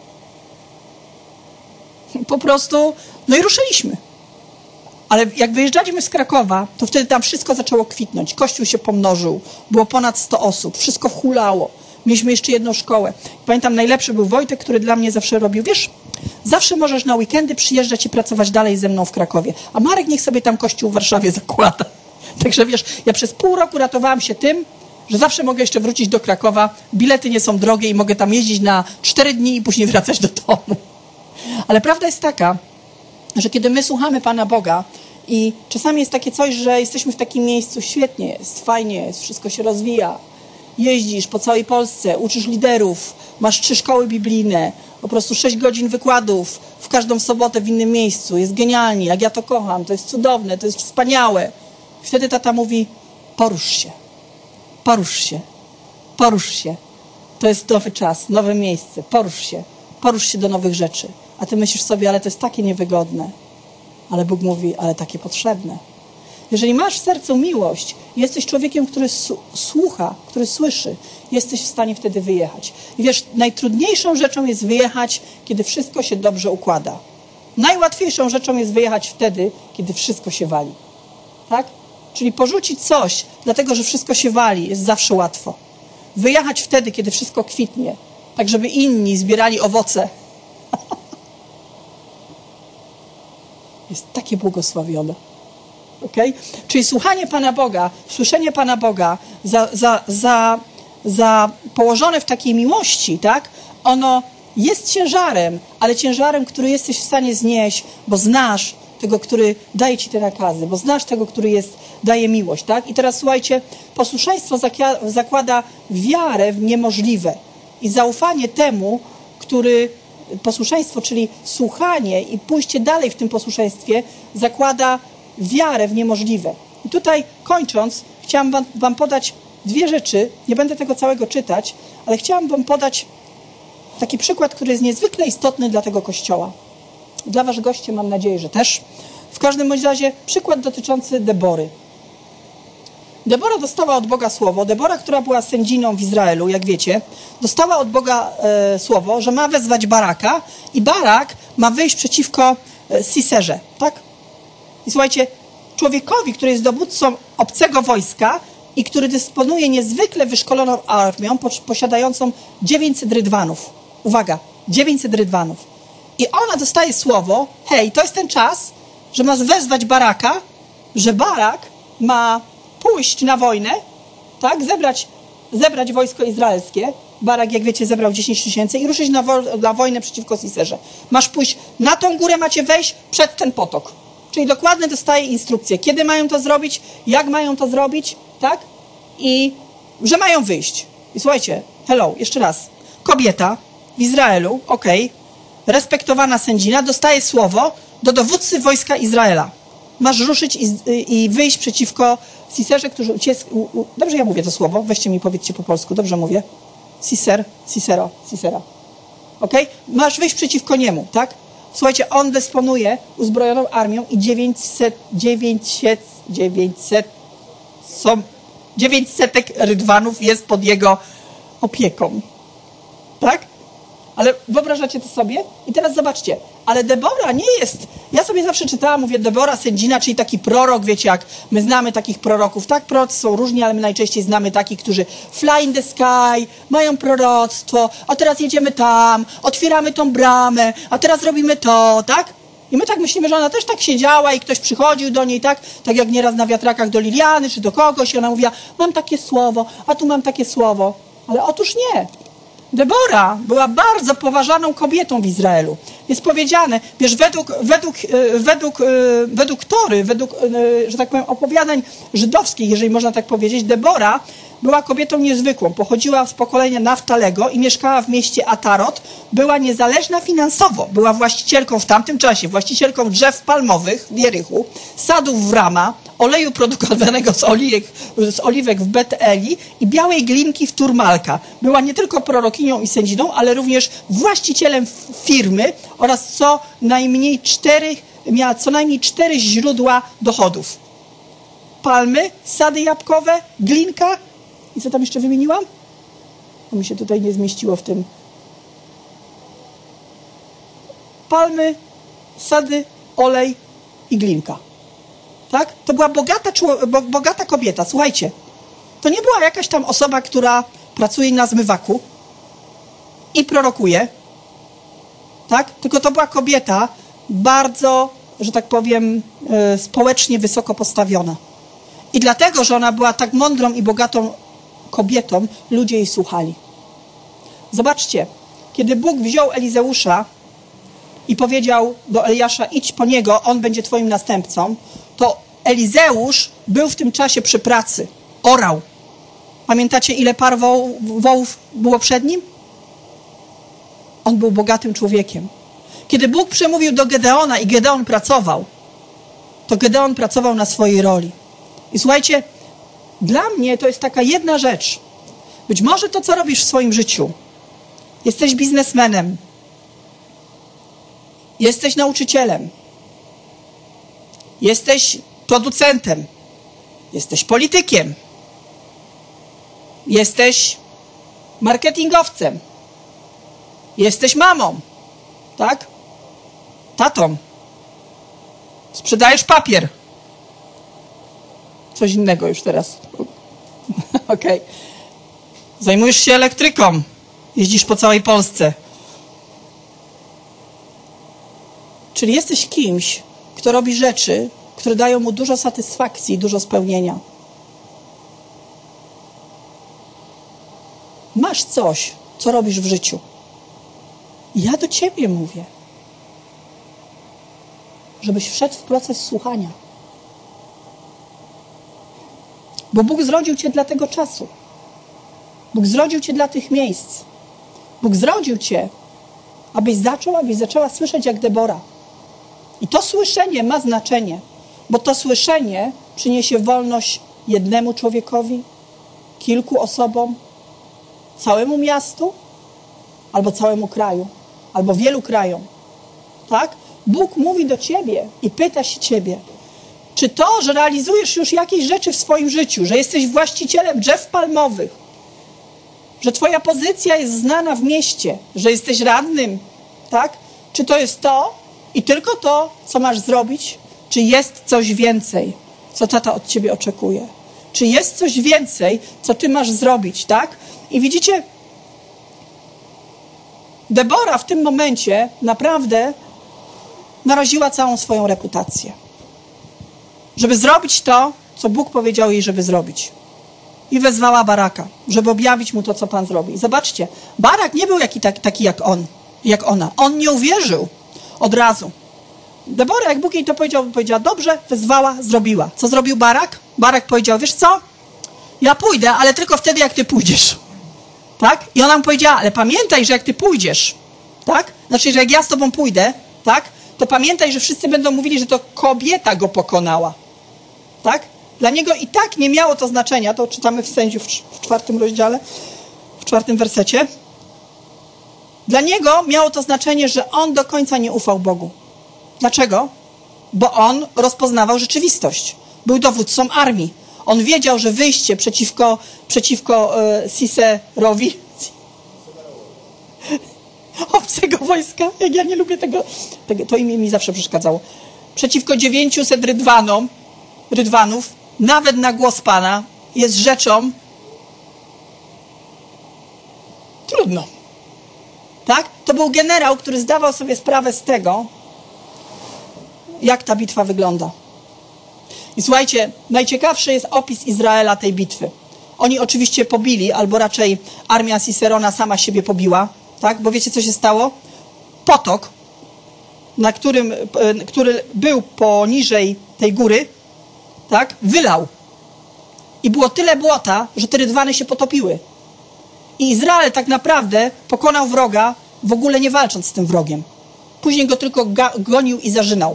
Po prostu, no i ruszyliśmy. Ale jak wyjeżdżaliśmy z Krakowa, to wtedy tam wszystko zaczęło kwitnąć. Kościół się pomnożył, było ponad sto osób, wszystko hulało. Mieliśmy jeszcze jedną szkołę. Pamiętam, najlepszy był Wojtek, który dla mnie zawsze robił, wiesz, zawsze możesz na weekendy przyjeżdżać i pracować dalej ze mną w Krakowie. A Marek niech sobie tam kościół w Warszawie zakłada. Także wiesz, ja przez pół roku ratowałam się tym, że zawsze mogę jeszcze wrócić do Krakowa, bilety nie są drogie i mogę tam jeździć na cztery dni i później wracać do domu. Ale prawda jest taka, że kiedy my słuchamy Pana Boga i czasami jest takie coś, że jesteśmy w takim miejscu, świetnie jest, fajnie jest, wszystko się rozwija, jeździsz po całej Polsce, uczysz liderów, masz trzy szkoły biblijne, po prostu sześć godzin wykładów w każdą sobotę w innym miejscu, jest genialnie, jak ja to kocham, to jest cudowne, to jest wspaniałe. Wtedy tata mówi, porusz się, porusz się, porusz się. To jest nowy czas, nowe miejsce, porusz się, porusz się do nowych rzeczy. A ty myślisz sobie, ale to jest takie niewygodne. Ale Bóg mówi, ale takie potrzebne. Jeżeli masz w sercu miłość, jesteś człowiekiem, który słucha, który słyszy, jesteś w stanie wtedy wyjechać. I wiesz, najtrudniejszą rzeczą jest wyjechać, kiedy wszystko się dobrze układa. Najłatwiejszą rzeczą jest wyjechać wtedy, kiedy wszystko się wali. Tak? Czyli porzucić coś, dlatego że wszystko się wali, jest zawsze łatwo. Wyjechać wtedy, kiedy wszystko kwitnie, tak żeby inni zbierali owoce. jest takie błogosławione. Okay? Czyli słuchanie Pana Boga, słyszenie Pana Boga za, za, za, za położone w takiej miłości, tak? Ono jest ciężarem, ale ciężarem, który jesteś w stanie znieść, bo znasz tego, który daje ci te nakazy, bo znasz tego, który jest, daje miłość, tak? I teraz słuchajcie, posłuszeństwo zakłada wiarę w niemożliwe i zaufanie temu, który, posłuszeństwo, czyli słuchanie i pójście dalej w tym posłuszeństwie zakłada wiarę w niemożliwe. I tutaj kończąc, chciałam wam, wam podać dwie rzeczy, nie będę tego całego czytać, ale chciałam wam podać taki przykład, który jest niezwykle istotny dla tego Kościoła. Dla was goście mam nadzieję, że też. W każdym bądź razie przykład dotyczący Debory. Debora dostała od Boga słowo. Debora, która była sędziną w Izraelu, jak wiecie, dostała od Boga e, słowo, że ma wezwać Baraka i Barak ma wyjść przeciwko e, Siserze, tak? I słuchajcie, człowiekowi, który jest dowódcą obcego wojska i który dysponuje niezwykle wyszkoloną armią, posiadającą dziewięćset rydwanów. Uwaga, dziewięćset rydwanów. I ona dostaje słowo, hej, to jest ten czas, że ma wezwać Baraka, że Barak ma pójść na wojnę, tak, zebrać, zebrać wojsko izraelskie. Barak, jak wiecie, zebrał dziesięć tysięcy i ruszyć na, wo na wojnę przeciwko Siserze. Masz pójść, na tą górę macie wejść przed ten potok. Czyli dokładnie dostaje instrukcje, kiedy mają to zrobić, jak mają to zrobić, tak? I że mają wyjść. I słuchajcie, hello, jeszcze raz. Kobieta w Izraelu, okej, okay, respektowana sędzina, dostaje słowo do dowódcy wojska Izraela. Masz ruszyć i, i wyjść przeciwko Siserze, którzy uciec... Dobrze ja mówię to słowo? Weźcie mi, powiedzcie po polsku. Dobrze mówię? Siser, Sisero, Sisera. Okej? Okay? Masz wyjść przeciwko niemu, tak? Słuchajcie, on dysponuje uzbrojoną armią i dziewięćset, dziewięćset, dziewięćset, są, dziewięćset rydwanów jest pod jego opieką. Tak? Ale wyobrażacie to sobie? I teraz zobaczcie, ale Debora nie jest, ja sobie zawsze czytałam, mówię, Debora sędzina, czyli taki prorok, wiecie, jak my znamy takich proroków, tak, prorocy są różni, ale my najczęściej znamy takich, którzy fly in the sky, mają proroctwo, a teraz jedziemy tam, otwieramy tą bramę, a teraz robimy to, tak? I my tak myślimy, że ona też tak siedziała i ktoś przychodził do niej, tak? Tak jak nieraz na wiatrakach do Liliany czy do kogoś i ona mówiła, mam takie słowo, a tu mam takie słowo. Ale otóż nie. Debora była bardzo poważaną kobietą w Izraelu. Jest powiedziane, wiesz, według, według, według, według Tory, według, że tak powiem, opowiadań żydowskich, jeżeli można tak powiedzieć, Debora była kobietą niezwykłą. Pochodziła z pokolenia Naftalego i mieszkała w mieście Atarot. Była niezależna finansowo. Była właścicielką w tamtym czasie, właścicielką drzew palmowych w Jerychu, sadów w Rama, oleju produkowanego z oliwek, z oliwek w Bet-Eli i białej glinki w Turmalka. Była nie tylko prorokinią i sędziną, ale również właścicielem firmy oraz co najmniej cztery, miała co najmniej cztery źródła dochodów. Palmy, sady jabłkowe, glinka i co tam jeszcze wymieniłam? To mi się tutaj nie zmieściło w tym. Palmy, sady, olej i glinka. Tak? To była bogata, bogata kobieta. Słuchajcie, to nie była jakaś tam osoba, która pracuje na zmywaku i prorokuje, tak? Tylko to była kobieta bardzo, że tak powiem, społecznie wysoko postawiona. I dlatego, że ona była tak mądrą i bogatą kobietą, ludzie jej słuchali. Zobaczcie, kiedy Bóg wziął Elizeusza i powiedział do Eliasza, idź po niego, on będzie twoim następcą, to Elizeusz był w tym czasie przy pracy, orał. Pamiętacie, ile par wołów było przed nim? On był bogatym człowiekiem. Kiedy Bóg przemówił do Gedeona i Gedeon pracował, to Gedeon pracował na swojej roli. I słuchajcie, dla mnie to jest taka jedna rzecz. Być może to, co robisz w swoim życiu, jesteś biznesmenem, jesteś nauczycielem, jesteś producentem, jesteś politykiem, jesteś marketingowcem, jesteś mamą, tak? Tatą. Sprzedajesz papier. Coś innego już teraz. Okej. Okay. Zajmujesz się elektryką. Jeździsz po całej Polsce. Czyli jesteś kimś, kto robi rzeczy, które dają mu dużo satysfakcji, dużo spełnienia. Masz coś, co robisz w życiu. Ja do ciebie mówię, żebyś wszedł w proces słuchania. Bo Bóg zrodził cię dla tego czasu. Bóg zrodził cię dla tych miejsc. Bóg zrodził cię, abyś zaczął, abyś zaczęła słyszeć jak Debora. I to słyszenie ma znaczenie, bo to słyszenie przyniesie wolność jednemu człowiekowi, kilku osobom, całemu miastu, albo całemu kraju, albo wielu krajom. Tak? Bóg mówi do ciebie i pyta się ciebie, czy to, że realizujesz już jakieś rzeczy w swoim życiu, że jesteś właścicielem drzew palmowych, że twoja pozycja jest znana w mieście, że jesteś radnym, tak? Czy to jest to i tylko to, co masz zrobić? Czy jest coś więcej, co tata od ciebie oczekuje? Czy jest coś więcej, co ty masz zrobić, tak? I widzicie, Debora w tym momencie naprawdę naraziła całą swoją reputację, żeby zrobić to, co Bóg powiedział jej, żeby zrobić. I wezwała Baraka, żeby objawić mu to, co Pan zrobi. I zobaczcie, Barak nie był taki, taki, taki jak on, jak ona. On nie uwierzył od razu. Debora, jak Bóg jej to powiedział, powiedziała, dobrze, wezwała, zrobiła. Co zrobił Barak? Barak powiedział, wiesz co? Ja pójdę, ale tylko wtedy, jak ty pójdziesz. Tak? I ona mu powiedziała, ale pamiętaj, że jak ty pójdziesz, tak? Znaczy, że jak ja z tobą pójdę, tak? To pamiętaj, że wszyscy będą mówili, że to kobieta go pokonała. Tak? Dla niego i tak nie miało to znaczenia, to czytamy w Sędziów w czwartym rozdziale, w czwartym wersecie. Dla niego miało to znaczenie, że on do końca nie ufał Bogu. Dlaczego? Bo on rozpoznawał rzeczywistość. Był dowódcą armii. On wiedział, że wyjście przeciwko, przeciwko e, Siserowi, obcego wojska, jak ja nie lubię tego, tego, to imię mi zawsze przeszkadzało, przeciwko dziewięciuset rydwanom, rydwanów, nawet na głos Pana, jest rzeczą trudną. Tak? To był generał, który zdawał sobie sprawę z tego, jak ta bitwa wygląda. I słuchajcie, najciekawszy jest opis Izraela tej bitwy. Oni oczywiście pobili, albo raczej armia Siserona sama siebie pobiła, tak? Bo wiecie, co się stało? Potok, na którym, który był poniżej tej góry, tak? Wylał. I było tyle błota, że te rydwany się potopiły. I Izrael tak naprawdę pokonał wroga, w ogóle nie walcząc z tym wrogiem. Później go tylko gonił i zarzynał.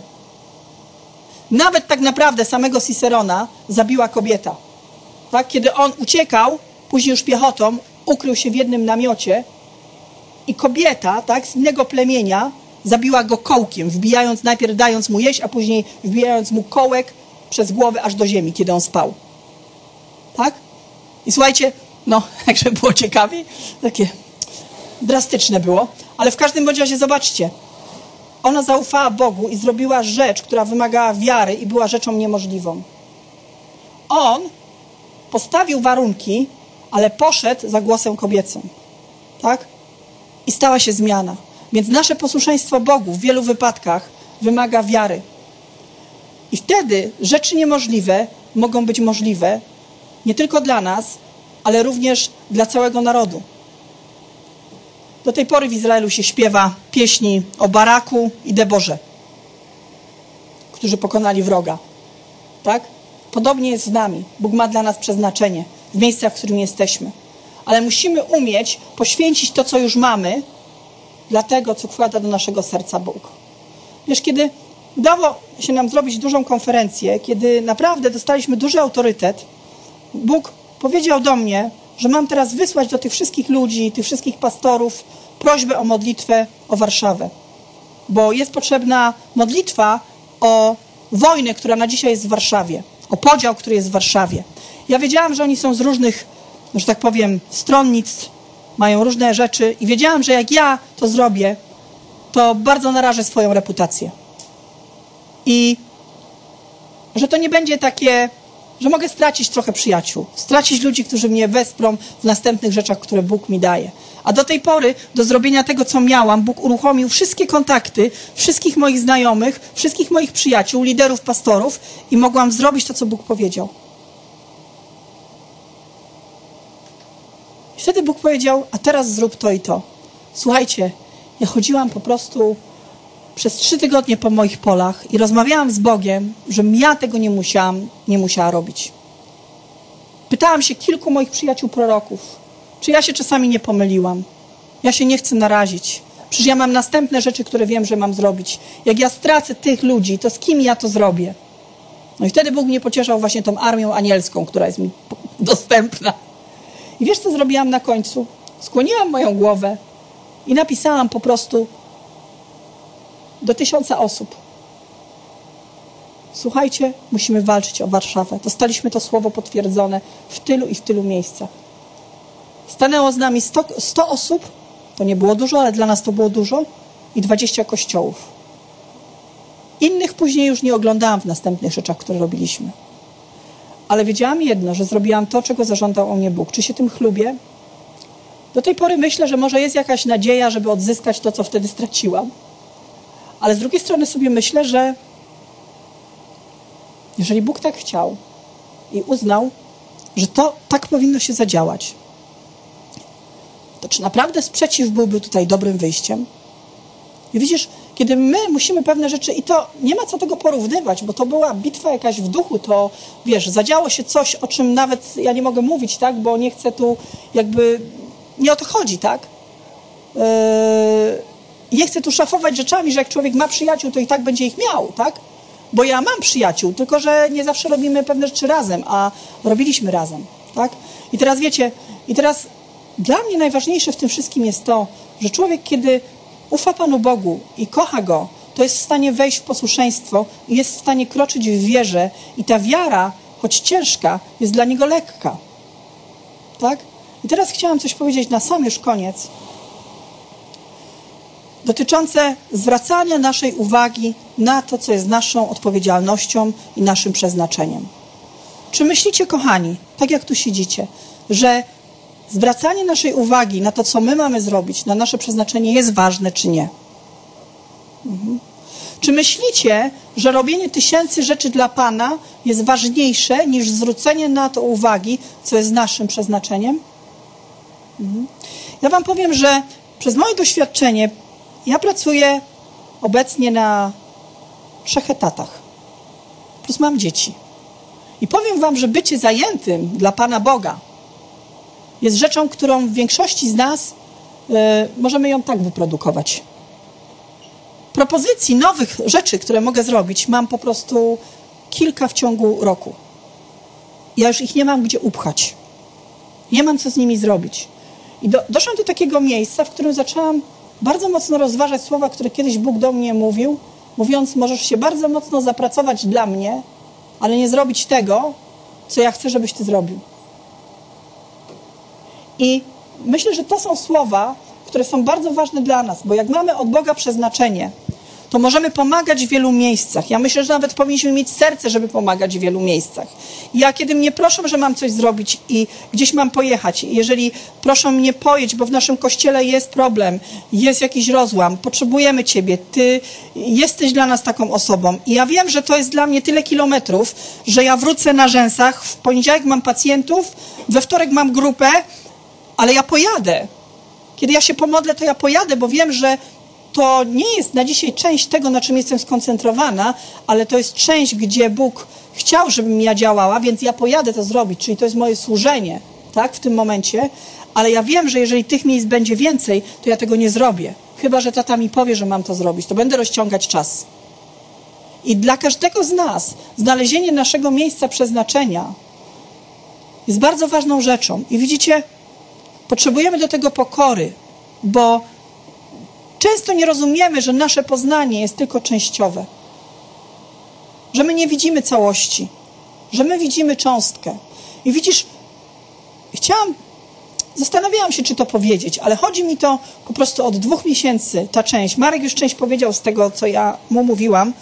Nawet tak naprawdę samego Siserona zabiła kobieta. Tak? Kiedy on uciekał, później już piechotą, ukrył się w jednym namiocie i kobieta, tak, z innego plemienia zabiła go kołkiem, wbijając, najpierw dając mu jeść, a później wbijając mu kołek przez głowę aż do ziemi, kiedy on spał. Tak? I słuchajcie, no, jakże było ciekawie, takie drastyczne było, ale w każdym bądź razie zobaczcie, ona zaufała Bogu i zrobiła rzecz, która wymagała wiary i była rzeczą niemożliwą. On postawił warunki, ale poszedł za głosem kobiecym. Tak? I stała się zmiana. Więc nasze posłuszeństwo Bogu w wielu wypadkach wymaga wiary. I wtedy rzeczy niemożliwe mogą być możliwe nie tylko dla nas, ale również dla całego narodu. Do tej pory w Izraelu się śpiewa pieśni o Baraku i Deborze, którzy pokonali wroga. Tak? Podobnie jest z nami. Bóg ma dla nas przeznaczenie w miejscach, w którym jesteśmy. Ale musimy umieć poświęcić to, co już mamy, dla tego, co wkłada do naszego serca Bóg. Wiesz, kiedy udało się nam zrobić dużą konferencję, kiedy naprawdę dostaliśmy duży autorytet, Bóg powiedział do mnie, że mam teraz wysłać do tych wszystkich ludzi, tych wszystkich pastorów prośbę o modlitwę o Warszawę. Bo jest potrzebna modlitwa o wojnę, która na dzisiaj jest w Warszawie. O podział, który jest w Warszawie. Ja wiedziałam, że oni są z różnych, że tak powiem, stronnictw, mają różne rzeczy i wiedziałam, że jak ja to zrobię, to bardzo narażę swoją reputację. I że to nie będzie takie że mogę stracić trochę przyjaciół, stracić ludzi, którzy mnie wesprą w następnych rzeczach, które Bóg mi daje. A do tej pory, do zrobienia tego, co miałam, Bóg uruchomił wszystkie kontakty, wszystkich moich znajomych, wszystkich moich przyjaciół, liderów, pastorów i mogłam zrobić to, co Bóg powiedział. I wtedy Bóg powiedział, a teraz zrób to i to. Słuchajcie, ja chodziłam po prostu przez trzy tygodnie po moich polach i rozmawiałam z Bogiem, żebym ja tego nie musiałam, nie musiała robić. Pytałam się kilku moich przyjaciół proroków, czy ja się czasami nie pomyliłam. Ja się nie chcę narazić. Przecież ja mam następne rzeczy, które wiem, że mam zrobić. Jak ja stracę tych ludzi, to z kim ja to zrobię? No i wtedy Bóg mnie pocieszał właśnie tą armią anielską, która jest mi dostępna. I wiesz, co zrobiłam na końcu? Skłoniłam moją głowę i napisałam po prostu do tysiąca osób. Słuchajcie, musimy walczyć o Warszawę. Dostaliśmy to słowo potwierdzone w tylu i w tylu miejscach. Stanęło z nami sto, sto osób, to nie było dużo, ale dla nas to było dużo, i dwadzieścia kościołów. Innych później już nie oglądałam w następnych rzeczach, które robiliśmy. Ale wiedziałam jedno, że zrobiłam to, czego zażądał o mnie Bóg. Czy się tym chlubię? Do tej pory myślę, że może jest jakaś nadzieja, żeby odzyskać to, co wtedy straciłam. Ale z drugiej strony sobie myślę, że jeżeli Bóg tak chciał i uznał, że to tak powinno się zadziałać, to czy naprawdę sprzeciw byłby tutaj dobrym wyjściem? I widzisz, kiedy my musimy pewne rzeczy, i to nie ma co tego porównywać, bo to była bitwa jakaś w duchu, to wiesz, zadziało się coś, o czym nawet ja nie mogę mówić, tak, bo nie chcę tu jakby, nie o to chodzi, tak? Yy, nie chcę tu szafować rzeczami, że jak człowiek ma przyjaciół, to i tak będzie ich miał, tak? Bo ja mam przyjaciół, tylko że nie zawsze robimy pewne rzeczy razem, a robiliśmy razem, tak? I teraz wiecie, i teraz dla mnie najważniejsze w tym wszystkim jest to, że człowiek, kiedy ufa Panu Bogu i kocha Go, to jest w stanie wejść w posłuszeństwo i jest w stanie kroczyć w wierze i ta wiara, choć ciężka, jest dla niego lekka. Tak? I teraz chciałam coś powiedzieć na sam już koniec, dotyczące zwracania naszej uwagi na to, co jest naszą odpowiedzialnością i naszym przeznaczeniem. Czy myślicie, kochani, tak jak tu siedzicie, że zwracanie naszej uwagi na to, co my mamy zrobić, na nasze przeznaczenie jest ważne, czy nie? Mhm. Czy myślicie, że robienie tysięcy rzeczy dla Pana jest ważniejsze niż zwrócenie na to uwagi, co jest naszym przeznaczeniem? Mhm. Ja wam powiem, że przez moje doświadczenie ja pracuję obecnie na trzech etatach. Plus mam dzieci. I powiem wam, że bycie zajętym dla Pana Boga jest rzeczą, którą w większości z nas y, możemy ją tak wyprodukować. Propozycji nowych rzeczy, które mogę zrobić, mam po prostu kilka w ciągu roku. Ja już ich nie mam gdzie upchać. Nie mam co z nimi zrobić. I do, doszłam do takiego miejsca, w którym zaczęłam bardzo mocno rozważać słowa, które kiedyś Bóg do mnie mówił, mówiąc, możesz się bardzo mocno zapracować dla mnie, ale nie zrobić tego, co ja chcę, żebyś ty zrobił. I myślę, że to są słowa, które są bardzo ważne dla nas, bo jak mamy od Boga przeznaczenie, to możemy pomagać w wielu miejscach. Ja myślę, że nawet powinniśmy mieć serce, żeby pomagać w wielu miejscach. Ja, kiedy mnie proszą, że mam coś zrobić i gdzieś mam pojechać, i jeżeli proszą mnie pojedź, bo w naszym kościele jest problem, jest jakiś rozłam, potrzebujemy Ciebie, Ty jesteś dla nas taką osobą. I ja wiem, że to jest dla mnie tyle kilometrów, że ja wrócę na rzęsach, w poniedziałek mam pacjentów, we wtorek mam grupę, ale ja pojadę. Kiedy ja się pomodlę, to ja pojadę, bo wiem, że to nie jest na dzisiaj część tego, na czym jestem skoncentrowana, ale to jest część, gdzie Bóg chciał, żebym ja działała, więc ja pojadę to zrobić, czyli to jest moje służenie, tak, w tym momencie, ale ja wiem, że jeżeli tych miejsc będzie więcej, to ja tego nie zrobię. Chyba że tata mi powie, że mam to zrobić, to będę rozciągać czas. I dla każdego z nas znalezienie naszego miejsca przeznaczenia jest bardzo ważną rzeczą. I widzicie, potrzebujemy do tego pokory, bo często nie rozumiemy, że nasze poznanie jest tylko częściowe. Że my nie widzimy całości. Że my widzimy cząstkę. I widzisz, chciałam, zastanawiałam się, czy to powiedzieć, ale chodzi mi to po prostu od dwóch miesięcy, ta część. Marek już część powiedział z tego, co ja mu mówiłam.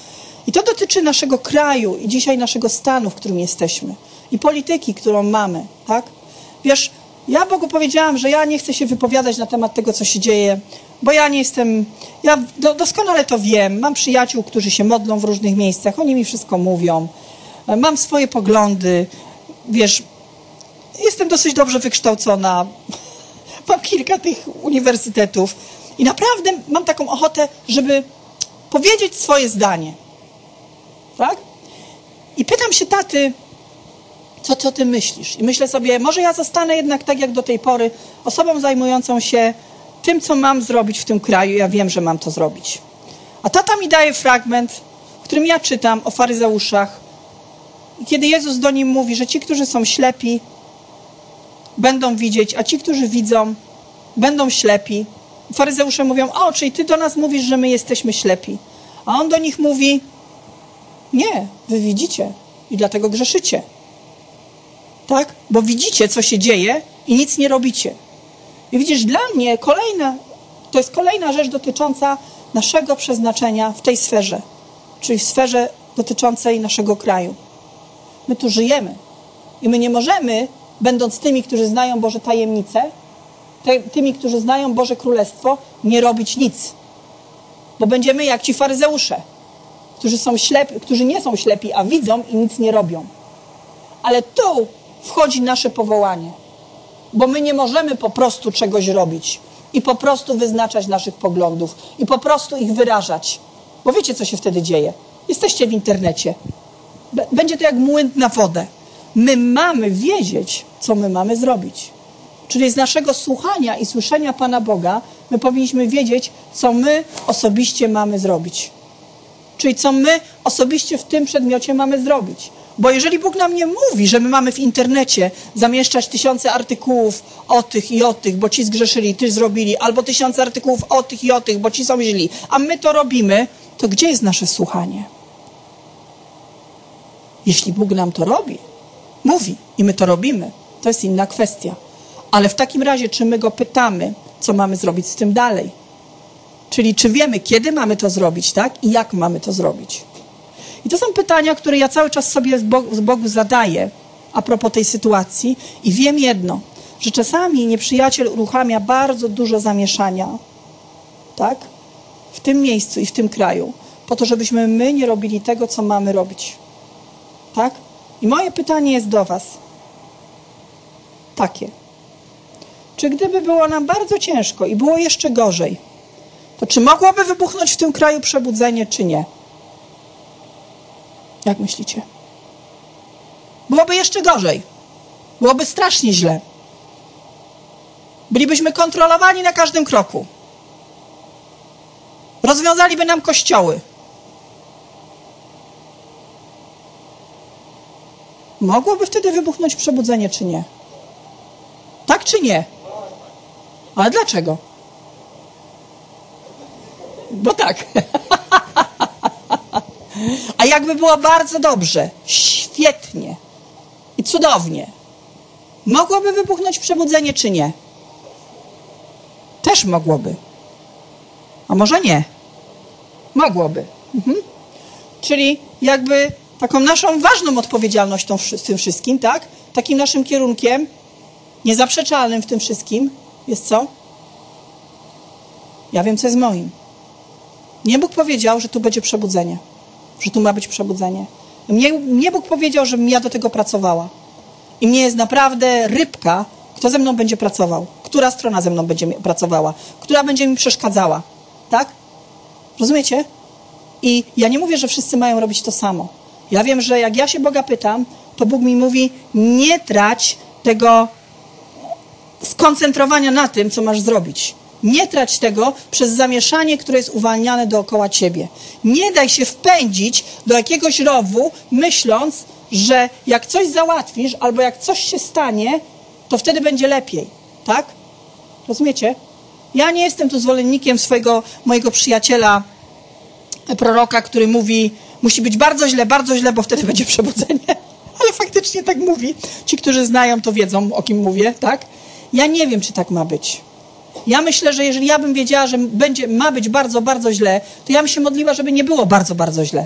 I to dotyczy naszego kraju i dzisiaj naszego stanu, w którym jesteśmy. I polityki, którą mamy, tak? Wiesz, ja Bogu powiedziałam, że ja nie chcę się wypowiadać na temat tego, co się dzieje, bo ja nie jestem, ja do, doskonale to wiem. Mam przyjaciół, którzy się modlą w różnych miejscach, oni mi wszystko mówią. Mam swoje poglądy, wiesz, jestem dosyć dobrze wykształcona, mam kilka tych uniwersytetów i naprawdę mam taką ochotę, żeby powiedzieć swoje zdanie. Tak? I pytam się taty, co, co ty myślisz? I myślę sobie, może ja zostanę jednak tak jak do tej pory osobą zajmującą się tym, co mam zrobić w tym kraju. Ja wiem, że mam to zrobić. A tata mi daje fragment, w którym ja czytam o faryzeuszach. I kiedy Jezus do nim mówi, że ci, którzy są ślepi, będą widzieć, a ci, którzy widzą, będą ślepi. Faryzeusze mówią, o, czyli ty do nas mówisz, że my jesteśmy ślepi. A on do nich mówi, nie, wy widzicie i dlatego grzeszycie. Tak? Bo widzicie, co się dzieje i nic nie robicie. I widzisz, dla mnie kolejna, to jest kolejna rzecz dotycząca naszego przeznaczenia w tej sferze, czyli w sferze dotyczącej naszego kraju. My tu żyjemy i my nie możemy, będąc tymi, którzy znają Boże tajemnice, te, tymi, którzy znają Boże Królestwo, nie robić nic. Bo będziemy jak ci faryzeusze, którzy są ślepi, którzy nie są ślepi, a widzą i nic nie robią. Ale tu wchodzi nasze powołanie, bo my nie możemy po prostu czegoś robić i po prostu wyznaczać naszych poglądów i po prostu ich wyrażać. Bo wiecie, co się wtedy dzieje? Jesteście w internecie. Będzie to jak młyn na wodę. My mamy wiedzieć, co my mamy zrobić. Czyli z naszego słuchania i słyszenia Pana Boga my powinniśmy wiedzieć, co my osobiście mamy zrobić. Czyli co my osobiście w tym przedmiocie mamy zrobić. Bo jeżeli Bóg nam nie mówi, że my mamy w internecie zamieszczać tysiące artykułów o tych i o tych, bo ci zgrzeszyli, ty zrobili, albo tysiące artykułów o tych i o tych, bo ci są źli, a my to robimy, to gdzie jest nasze słuchanie? Jeśli Bóg nam to robi, mówi i my to robimy, to jest inna kwestia. Ale w takim razie, czy my Go pytamy, co mamy zrobić z tym dalej? Czyli czy wiemy, kiedy mamy to zrobić, tak? I jak mamy to zrobić? I to są pytania, które ja cały czas sobie z Bogu, z Bogu zadaję a propos tej sytuacji i wiem jedno, że czasami nieprzyjaciel uruchamia bardzo dużo zamieszania, tak? W tym miejscu i w tym kraju, po to, żebyśmy my nie robili tego, co mamy robić. Tak? I moje pytanie jest do was takie. Czy gdyby było nam bardzo ciężko i było jeszcze gorzej, to czy mogłoby wybuchnąć w tym kraju przebudzenie, czy nie? Jak myślicie? Byłoby jeszcze gorzej. Byłoby strasznie źle. Bylibyśmy kontrolowani na każdym kroku. Rozwiązaliby nam kościoły. Mogłoby wtedy wybuchnąć przebudzenie, czy nie? Tak czy nie? Ale dlaczego? Bo tak. A jakby było bardzo dobrze, świetnie i cudownie, mogłoby wybuchnąć przebudzenie, czy nie? Też mogłoby. A może nie? Mogłoby. Mhm. Czyli jakby taką naszą ważną odpowiedzialnością w tym wszystkim, tak? Takim naszym kierunkiem niezaprzeczalnym w tym wszystkim jest co? Ja wiem, co jest moim. Nie Bóg powiedział, że tu będzie przebudzenie. Że tu ma być przebudzenie. Mnie, mnie Bóg powiedział, żebym ja do tego pracowała. I mnie jest naprawdę rybka, kto ze mną będzie pracował. Która strona ze mną będzie pracowała. Która będzie mi przeszkadzała. Tak? Rozumiecie? I ja nie mówię, że wszyscy mają robić to samo. Ja wiem, że jak ja się Boga pytam, to Bóg mi mówi, nie trać tego skoncentrowania na tym, co masz zrobić. Nie trać tego przez zamieszanie, które jest uwalniane dookoła ciebie. Nie daj się wpędzić do jakiegoś rowu, myśląc, że jak coś załatwisz, albo jak coś się stanie, to wtedy będzie lepiej. Tak? Rozumiecie? Ja nie jestem tu zwolennikiem swojego, mojego przyjaciela, proroka, który mówi, musi być bardzo źle, bardzo źle, bo wtedy będzie przebudzenie. Ale faktycznie tak mówi. Ci, którzy znają, to wiedzą, o kim mówię, tak? Ja nie wiem, czy tak ma być. Ja myślę, że jeżeli ja bym wiedziała, że będzie, ma być bardzo, bardzo źle, to ja bym się modliła, żeby nie było bardzo, bardzo źle.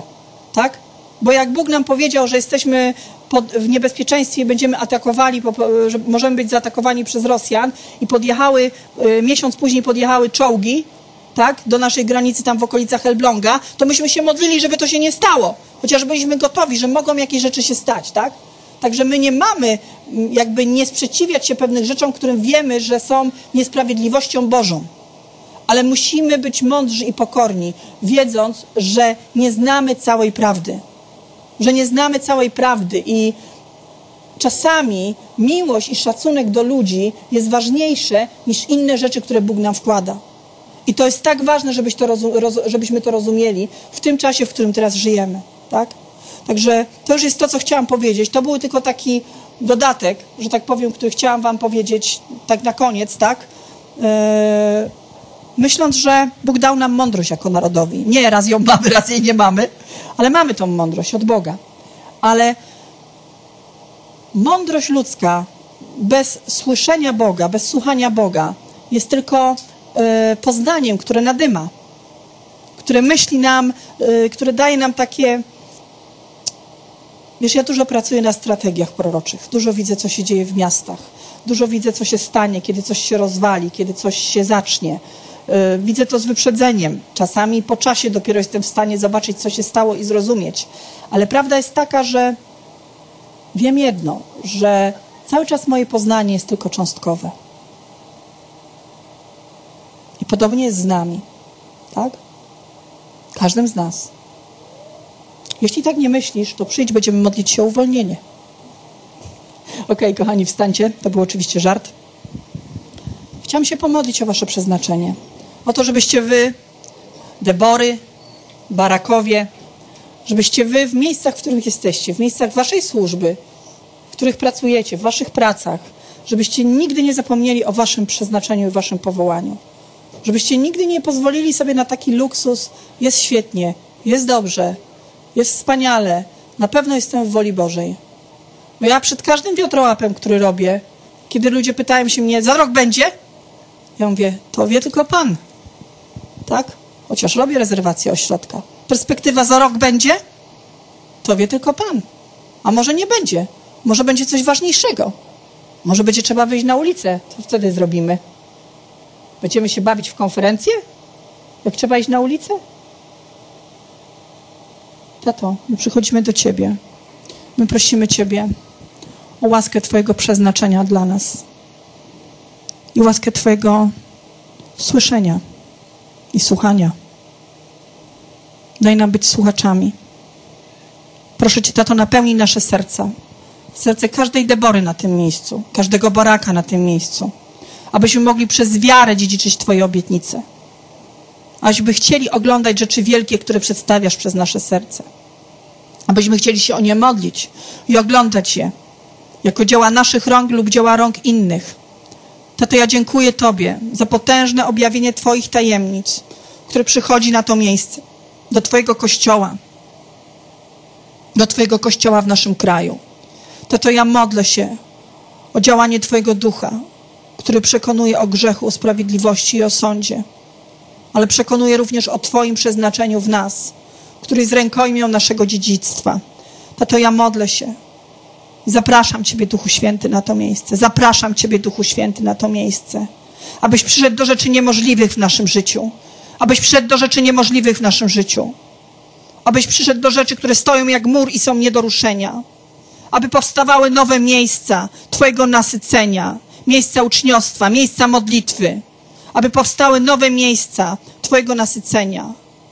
tak? Bo jak Bóg nam powiedział, że jesteśmy pod, w niebezpieczeństwie i będziemy atakowali, że możemy być zaatakowani przez Rosjan i podjechały, miesiąc później podjechały czołgi, tak, do naszej granicy tam w okolicach Elbląga, to myśmy się modlili, żeby to się nie stało. Chociaż byliśmy gotowi, że mogą jakieś rzeczy się stać, tak? Także my nie mamy jakby nie sprzeciwiać się pewnych rzeczom, którym wiemy, że są niesprawiedliwością Bożą. Ale musimy być mądrzy i pokorni, wiedząc, że nie znamy całej prawdy. Że nie znamy całej prawdy i czasami miłość i szacunek do ludzi jest ważniejsze niż inne rzeczy, które Bóg nam wkłada. I to jest tak ważne, żebyś to rozum, roz, żebyśmy to rozumieli w tym czasie, w którym teraz żyjemy. Tak? Także to już jest to, co chciałam powiedzieć. To był tylko taki dodatek, że tak powiem, który chciałam wam powiedzieć tak na koniec, tak? Yy, myśląc, że Bóg dał nam mądrość jako narodowi. Nie raz ją mamy, raz jej nie mamy, ale mamy tą mądrość od Boga. Ale mądrość ludzka bez słyszenia Boga, bez słuchania Boga jest tylko yy, poznaniem, które nadyma, które myśli nam, yy, które daje nam takie... Wiesz, ja dużo pracuję na strategiach proroczych. Dużo widzę, co się dzieje w miastach. Dużo widzę, co się stanie, kiedy coś się rozwali, kiedy coś się zacznie. Yy, widzę to z wyprzedzeniem. Czasami po czasie dopiero jestem w stanie zobaczyć, co się stało i zrozumieć. Ale prawda jest taka, że wiem jedno, że cały czas moje poznanie jest tylko cząstkowe. I podobnie jest z nami. Tak? Każdym z nas. Jeśli tak nie myślisz, to przyjdź, będziemy modlić się o uwolnienie. Okej, okay, kochani, wstańcie. To był oczywiście żart. Chciałam się pomodlić o wasze przeznaczenie. O to, żebyście wy, Debory, Barakowie, żebyście wy w miejscach, w których jesteście, w miejscach waszej służby, w których pracujecie, w waszych pracach, żebyście nigdy nie zapomnieli o waszym przeznaczeniu i waszym powołaniu. Żebyście nigdy nie pozwolili sobie na taki luksus. Jest świetnie, jest dobrze, jest wspaniale. Na pewno jestem w woli Bożej. Bo ja przed każdym wiatrołapem, który robię, kiedy ludzie pytają się mnie, za rok będzie? Ja mówię, to wie tylko Pan. Tak? Chociaż robię rezerwację ośrodka. Perspektywa za rok będzie? To wie tylko Pan. A może nie będzie. Może będzie coś ważniejszego. Może będzie trzeba wyjść na ulicę. Co wtedy zrobimy? Będziemy się bawić w konferencję? Jak trzeba iść na ulicę? Tato, my przychodzimy do Ciebie. My prosimy Ciebie o łaskę Twojego przeznaczenia dla nas. I łaskę Twojego słyszenia i słuchania. Daj nam być słuchaczami. Proszę Cię, Tato, napełnij nasze serca. Serce każdej Debory na tym miejscu, każdego Baraka na tym miejscu. Abyśmy mogli przez wiarę dziedziczyć Twoje obietnice. Abyśmy chcieli oglądać rzeczy wielkie, które przedstawiasz przez nasze serce. Abyśmy chcieli się o nie modlić i oglądać je jako dzieła naszych rąk lub dzieła rąk innych. Tato, ja dziękuję Tobie za potężne objawienie Twoich tajemnic, które przychodzi na to miejsce, do Twojego Kościoła, do Twojego Kościoła w naszym kraju. Tato, ja modlę się o działanie Twojego Ducha, który przekonuje o grzechu, o sprawiedliwości i o sądzie, ale przekonuje również o Twoim przeznaczeniu w nas, który jest rękojmią naszego dziedzictwa. Tato, ja modlę się i zapraszam Ciebie, Duchu Święty, na to miejsce. Zapraszam Ciebie, Duchu Święty, na to miejsce. Abyś przyszedł do rzeczy niemożliwych w naszym życiu. Abyś przyszedł do rzeczy niemożliwych w naszym życiu. Abyś przyszedł do rzeczy, które stoją jak mur i są nie do ruszenia. Aby powstawały nowe miejsca Twojego nasycenia, miejsca uczniostwa, miejsca modlitwy. Aby powstały nowe miejsca Twojego nasycenia.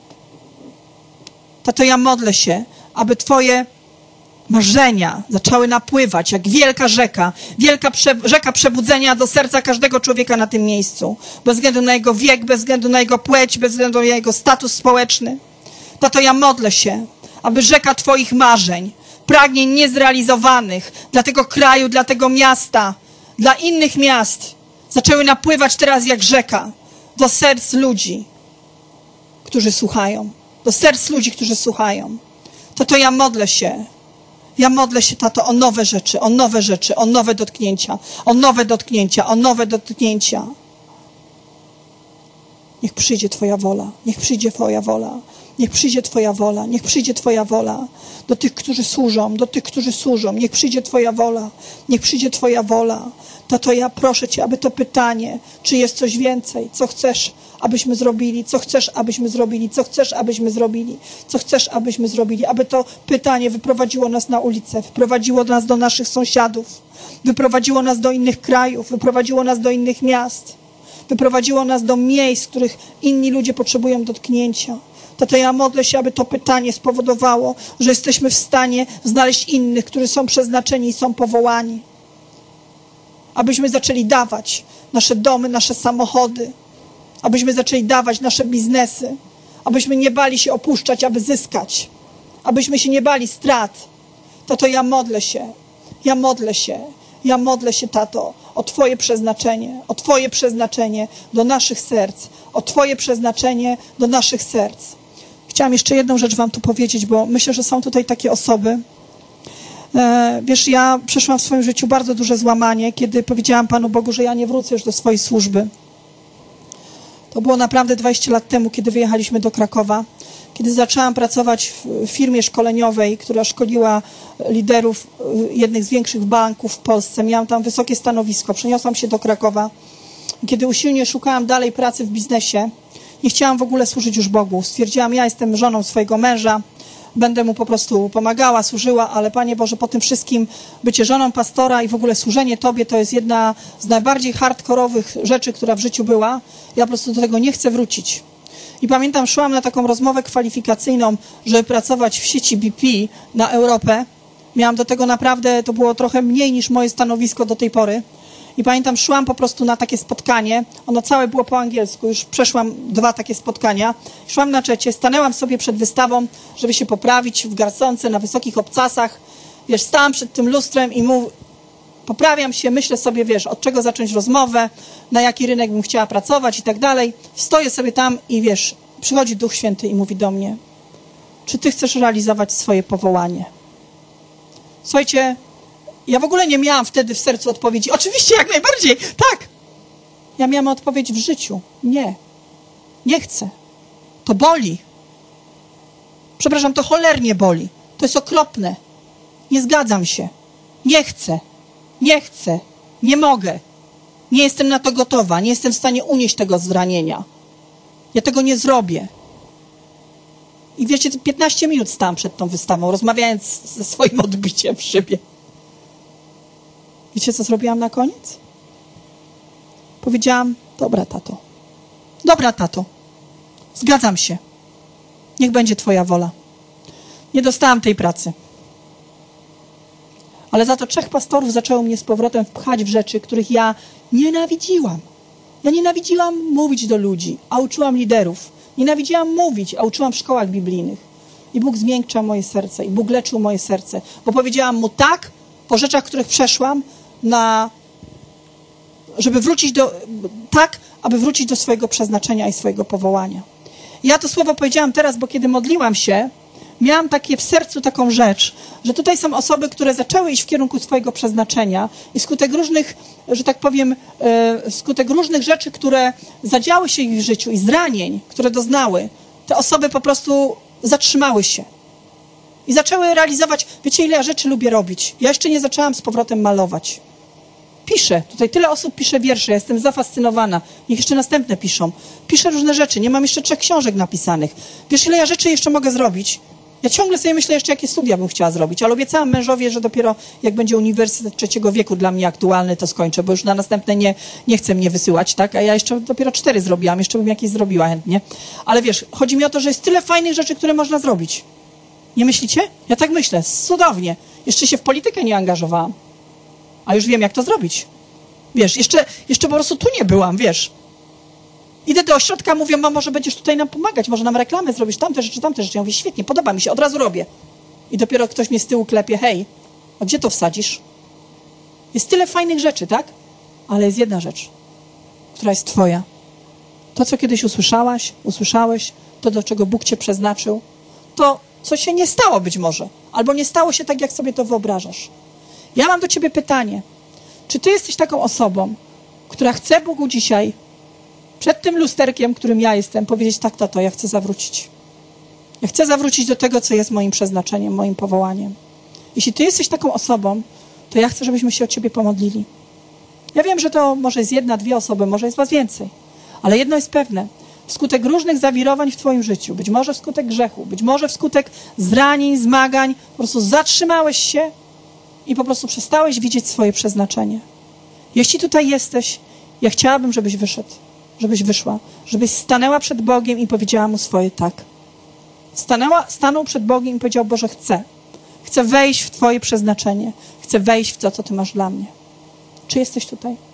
Tato, ja modlę się, aby Twoje marzenia zaczęły napływać jak wielka rzeka, wielka prze, rzeka przebudzenia do serca każdego człowieka na tym miejscu. Bez względu na jego wiek, bez względu na jego płeć, bez względu na jego status społeczny. Tato, ja modlę się, aby rzeka Twoich marzeń, pragnień niezrealizowanych dla tego kraju, dla tego miasta, dla innych miast, zaczęły napływać teraz jak rzeka do serc ludzi, którzy słuchają. Do serc ludzi, którzy słuchają. Tato, ja modlę się. Ja modlę się, Tato, o nowe rzeczy, o nowe rzeczy, o nowe dotknięcia, o nowe dotknięcia, o nowe dotknięcia. Niech przyjdzie Twoja wola. Niech przyjdzie Twoja wola. Niech przyjdzie Twoja wola, niech przyjdzie Twoja wola do tych, którzy służą, do tych, którzy służą. Niech przyjdzie Twoja wola, niech przyjdzie Twoja wola. Tato, ja proszę Cię, aby to pytanie, czy jest coś więcej, co chcesz, abyśmy zrobili, co chcesz, abyśmy zrobili, co chcesz, abyśmy zrobili, co chcesz, abyśmy zrobili, aby to pytanie wyprowadziło nas na ulicę, wyprowadziło nas do naszych sąsiadów, wyprowadziło nas do innych krajów, wyprowadziło nas do innych miast, wyprowadziło nas do miejsc, w których inni ludzie potrzebują dotknięcia. Tato, ja modlę się, aby to pytanie spowodowało, że jesteśmy w stanie znaleźć innych, którzy są przeznaczeni i są powołani. Abyśmy zaczęli dawać nasze domy, nasze samochody, abyśmy zaczęli dawać nasze biznesy, abyśmy nie bali się opuszczać, aby zyskać, abyśmy się nie bali strat. Tato, ja modlę się, ja modlę się, ja modlę się, Tato, o Twoje przeznaczenie, o Twoje przeznaczenie do naszych serc, o Twoje przeznaczenie do naszych serc. Chciałam jeszcze jedną rzecz Wam tu powiedzieć, bo myślę, że są tutaj takie osoby. E, wiesz, ja przeszłam w swoim życiu bardzo duże złamanie, kiedy powiedziałam Panu Bogu, że ja nie wrócę już do swojej służby. To było naprawdę dwadzieścia lat temu, kiedy wyjechaliśmy do Krakowa, kiedy zaczęłam pracować w firmie szkoleniowej, która szkoliła liderów jednych z większych banków w Polsce. Miałam tam wysokie stanowisko, przeniosłam się do Krakowa. Kiedy usilnie szukałam dalej pracy w biznesie, nie chciałam w ogóle służyć już Bogu. Stwierdziłam, ja jestem żoną swojego męża, będę mu po prostu pomagała, służyła, ale Panie Boże, po tym wszystkim bycie żoną pastora i w ogóle służenie Tobie to jest jedna z najbardziej hardkorowych rzeczy, która w życiu była. Ja po prostu do tego nie chcę wrócić. I pamiętam, szłam na taką rozmowę kwalifikacyjną, żeby pracować w sieci B P na Europę. Miałam do tego naprawdę, to było trochę mniej niż moje stanowisko do tej pory. I pamiętam, szłam po prostu na takie spotkanie. Ono całe było po angielsku. Już przeszłam dwa takie spotkania. Szłam na czecie, stanęłam sobie przed wystawą, żeby się poprawić w garsonce, na wysokich obcasach. Wiesz, stałam przed tym lustrem i mów, poprawiam się, myślę sobie, wiesz, od czego zacząć rozmowę, na jaki rynek bym chciała pracować i tak dalej. Stoję sobie tam i wiesz, przychodzi Duch Święty i mówi do mnie, czy ty chcesz realizować swoje powołanie? Słuchajcie, ja w ogóle nie miałam wtedy w sercu odpowiedzi. Oczywiście, jak najbardziej, tak. Ja miałam odpowiedź w życiu. Nie. Nie chcę. To boli. Przepraszam, to cholernie boli. To jest okropne. Nie zgadzam się. Nie chcę. Nie chcę. Nie mogę. Nie jestem na to gotowa. Nie jestem w stanie unieść tego zranienia. Ja tego nie zrobię. I wiecie, piętnaście minut stałam przed tą wystawą, rozmawiając ze swoim odbiciem w szybie. Wiecie, co zrobiłam na koniec? Powiedziałam, dobra, tato. Dobra, tato. Zgadzam się. Niech będzie Twoja wola. Nie dostałam tej pracy. Ale za to trzech pastorów zaczęło mnie z powrotem wpchać w rzeczy, których ja nienawidziłam. Ja nienawidziłam mówić do ludzi, a uczyłam liderów. Nienawidziłam mówić, a uczyłam w szkołach biblijnych. I Bóg zmiękczał moje serce. I Bóg leczył moje serce. Bo powiedziałam Mu tak, po rzeczach, których przeszłam, na, żeby wrócić do, tak, aby wrócić do swojego przeznaczenia i swojego powołania. Ja to słowo powiedziałam teraz, bo kiedy modliłam się, miałam takie w sercu taką rzecz, że tutaj są osoby, które zaczęły iść w kierunku swojego przeznaczenia i skutek różnych, że tak powiem, e, skutek różnych rzeczy, które zadziały się ich w życiu i zranień, które doznały, te osoby po prostu zatrzymały się. I zaczęły realizować, wiecie, ile ja rzeczy lubię robić. Ja jeszcze nie zaczęłam z powrotem malować. Piszę, tutaj tyle osób pisze wiersze, ja jestem zafascynowana. Niech jeszcze następne piszą. Piszę różne rzeczy, nie mam jeszcze trzech książek napisanych. Wiesz, ile ja rzeczy jeszcze mogę zrobić? Ja ciągle sobie myślę jeszcze, jakie studia bym chciała zrobić, ale obiecałam mężowi, że dopiero jak będzie uniwersytet trzeciego wieku dla mnie aktualny, to skończę, bo już na następne nie, nie chce mnie wysyłać, tak? A ja jeszcze dopiero cztery zrobiłam, jeszcze bym jakieś zrobiła chętnie. Ale wiesz, chodzi mi o to, że jest tyle fajnych rzeczy, które można zrobić. Nie myślicie? Ja tak myślę, cudownie. Jeszcze się w politykę nie angażowałam, a już wiem, jak to zrobić. Wiesz, jeszcze, jeszcze po prostu tu nie byłam, wiesz. Idę do ośrodka, mówię, mamo, może będziesz tutaj nam pomagać, może nam reklamę zrobisz, tamte rzeczy, tamte rzeczy. Ja mówię, świetnie, podoba mi się, od razu robię. I dopiero ktoś mnie z tyłu klepie, hej, a gdzie to wsadzisz? Jest tyle fajnych rzeczy, tak? Ale jest jedna rzecz, która jest twoja. To, co kiedyś usłyszałaś, usłyszałeś, to, do czego Bóg cię przeznaczył, to, co się nie stało być może, albo nie stało się tak, jak sobie to wyobrażasz. Ja mam do ciebie pytanie. Czy ty jesteś taką osobą, która chce Bogu dzisiaj przed tym lusterkiem, którym ja jestem, powiedzieć, tak, tato, ja chcę zawrócić. Ja chcę zawrócić do tego, co jest moim przeznaczeniem, moim powołaniem. Jeśli ty jesteś taką osobą, to ja chcę, żebyśmy się o ciebie pomodlili. Ja wiem, że to może jest jedna, dwie osoby, może jest was więcej. Ale jedno jest pewne. Wskutek różnych zawirowań w twoim życiu, być może wskutek grzechu, być może wskutek zranień, zmagań, po prostu zatrzymałeś się i po prostu przestałeś widzieć swoje przeznaczenie. Jeśli tutaj jesteś, ja chciałabym, żebyś wyszedł, żebyś wyszła, żebyś stanęła przed Bogiem i powiedziała Mu swoje tak. Stanęła, stanął przed Bogiem i powiedział: Boże, chcę. Chcę wejść w Twoje przeznaczenie. Chcę wejść w to, co Ty masz dla mnie. Czy jesteś tutaj?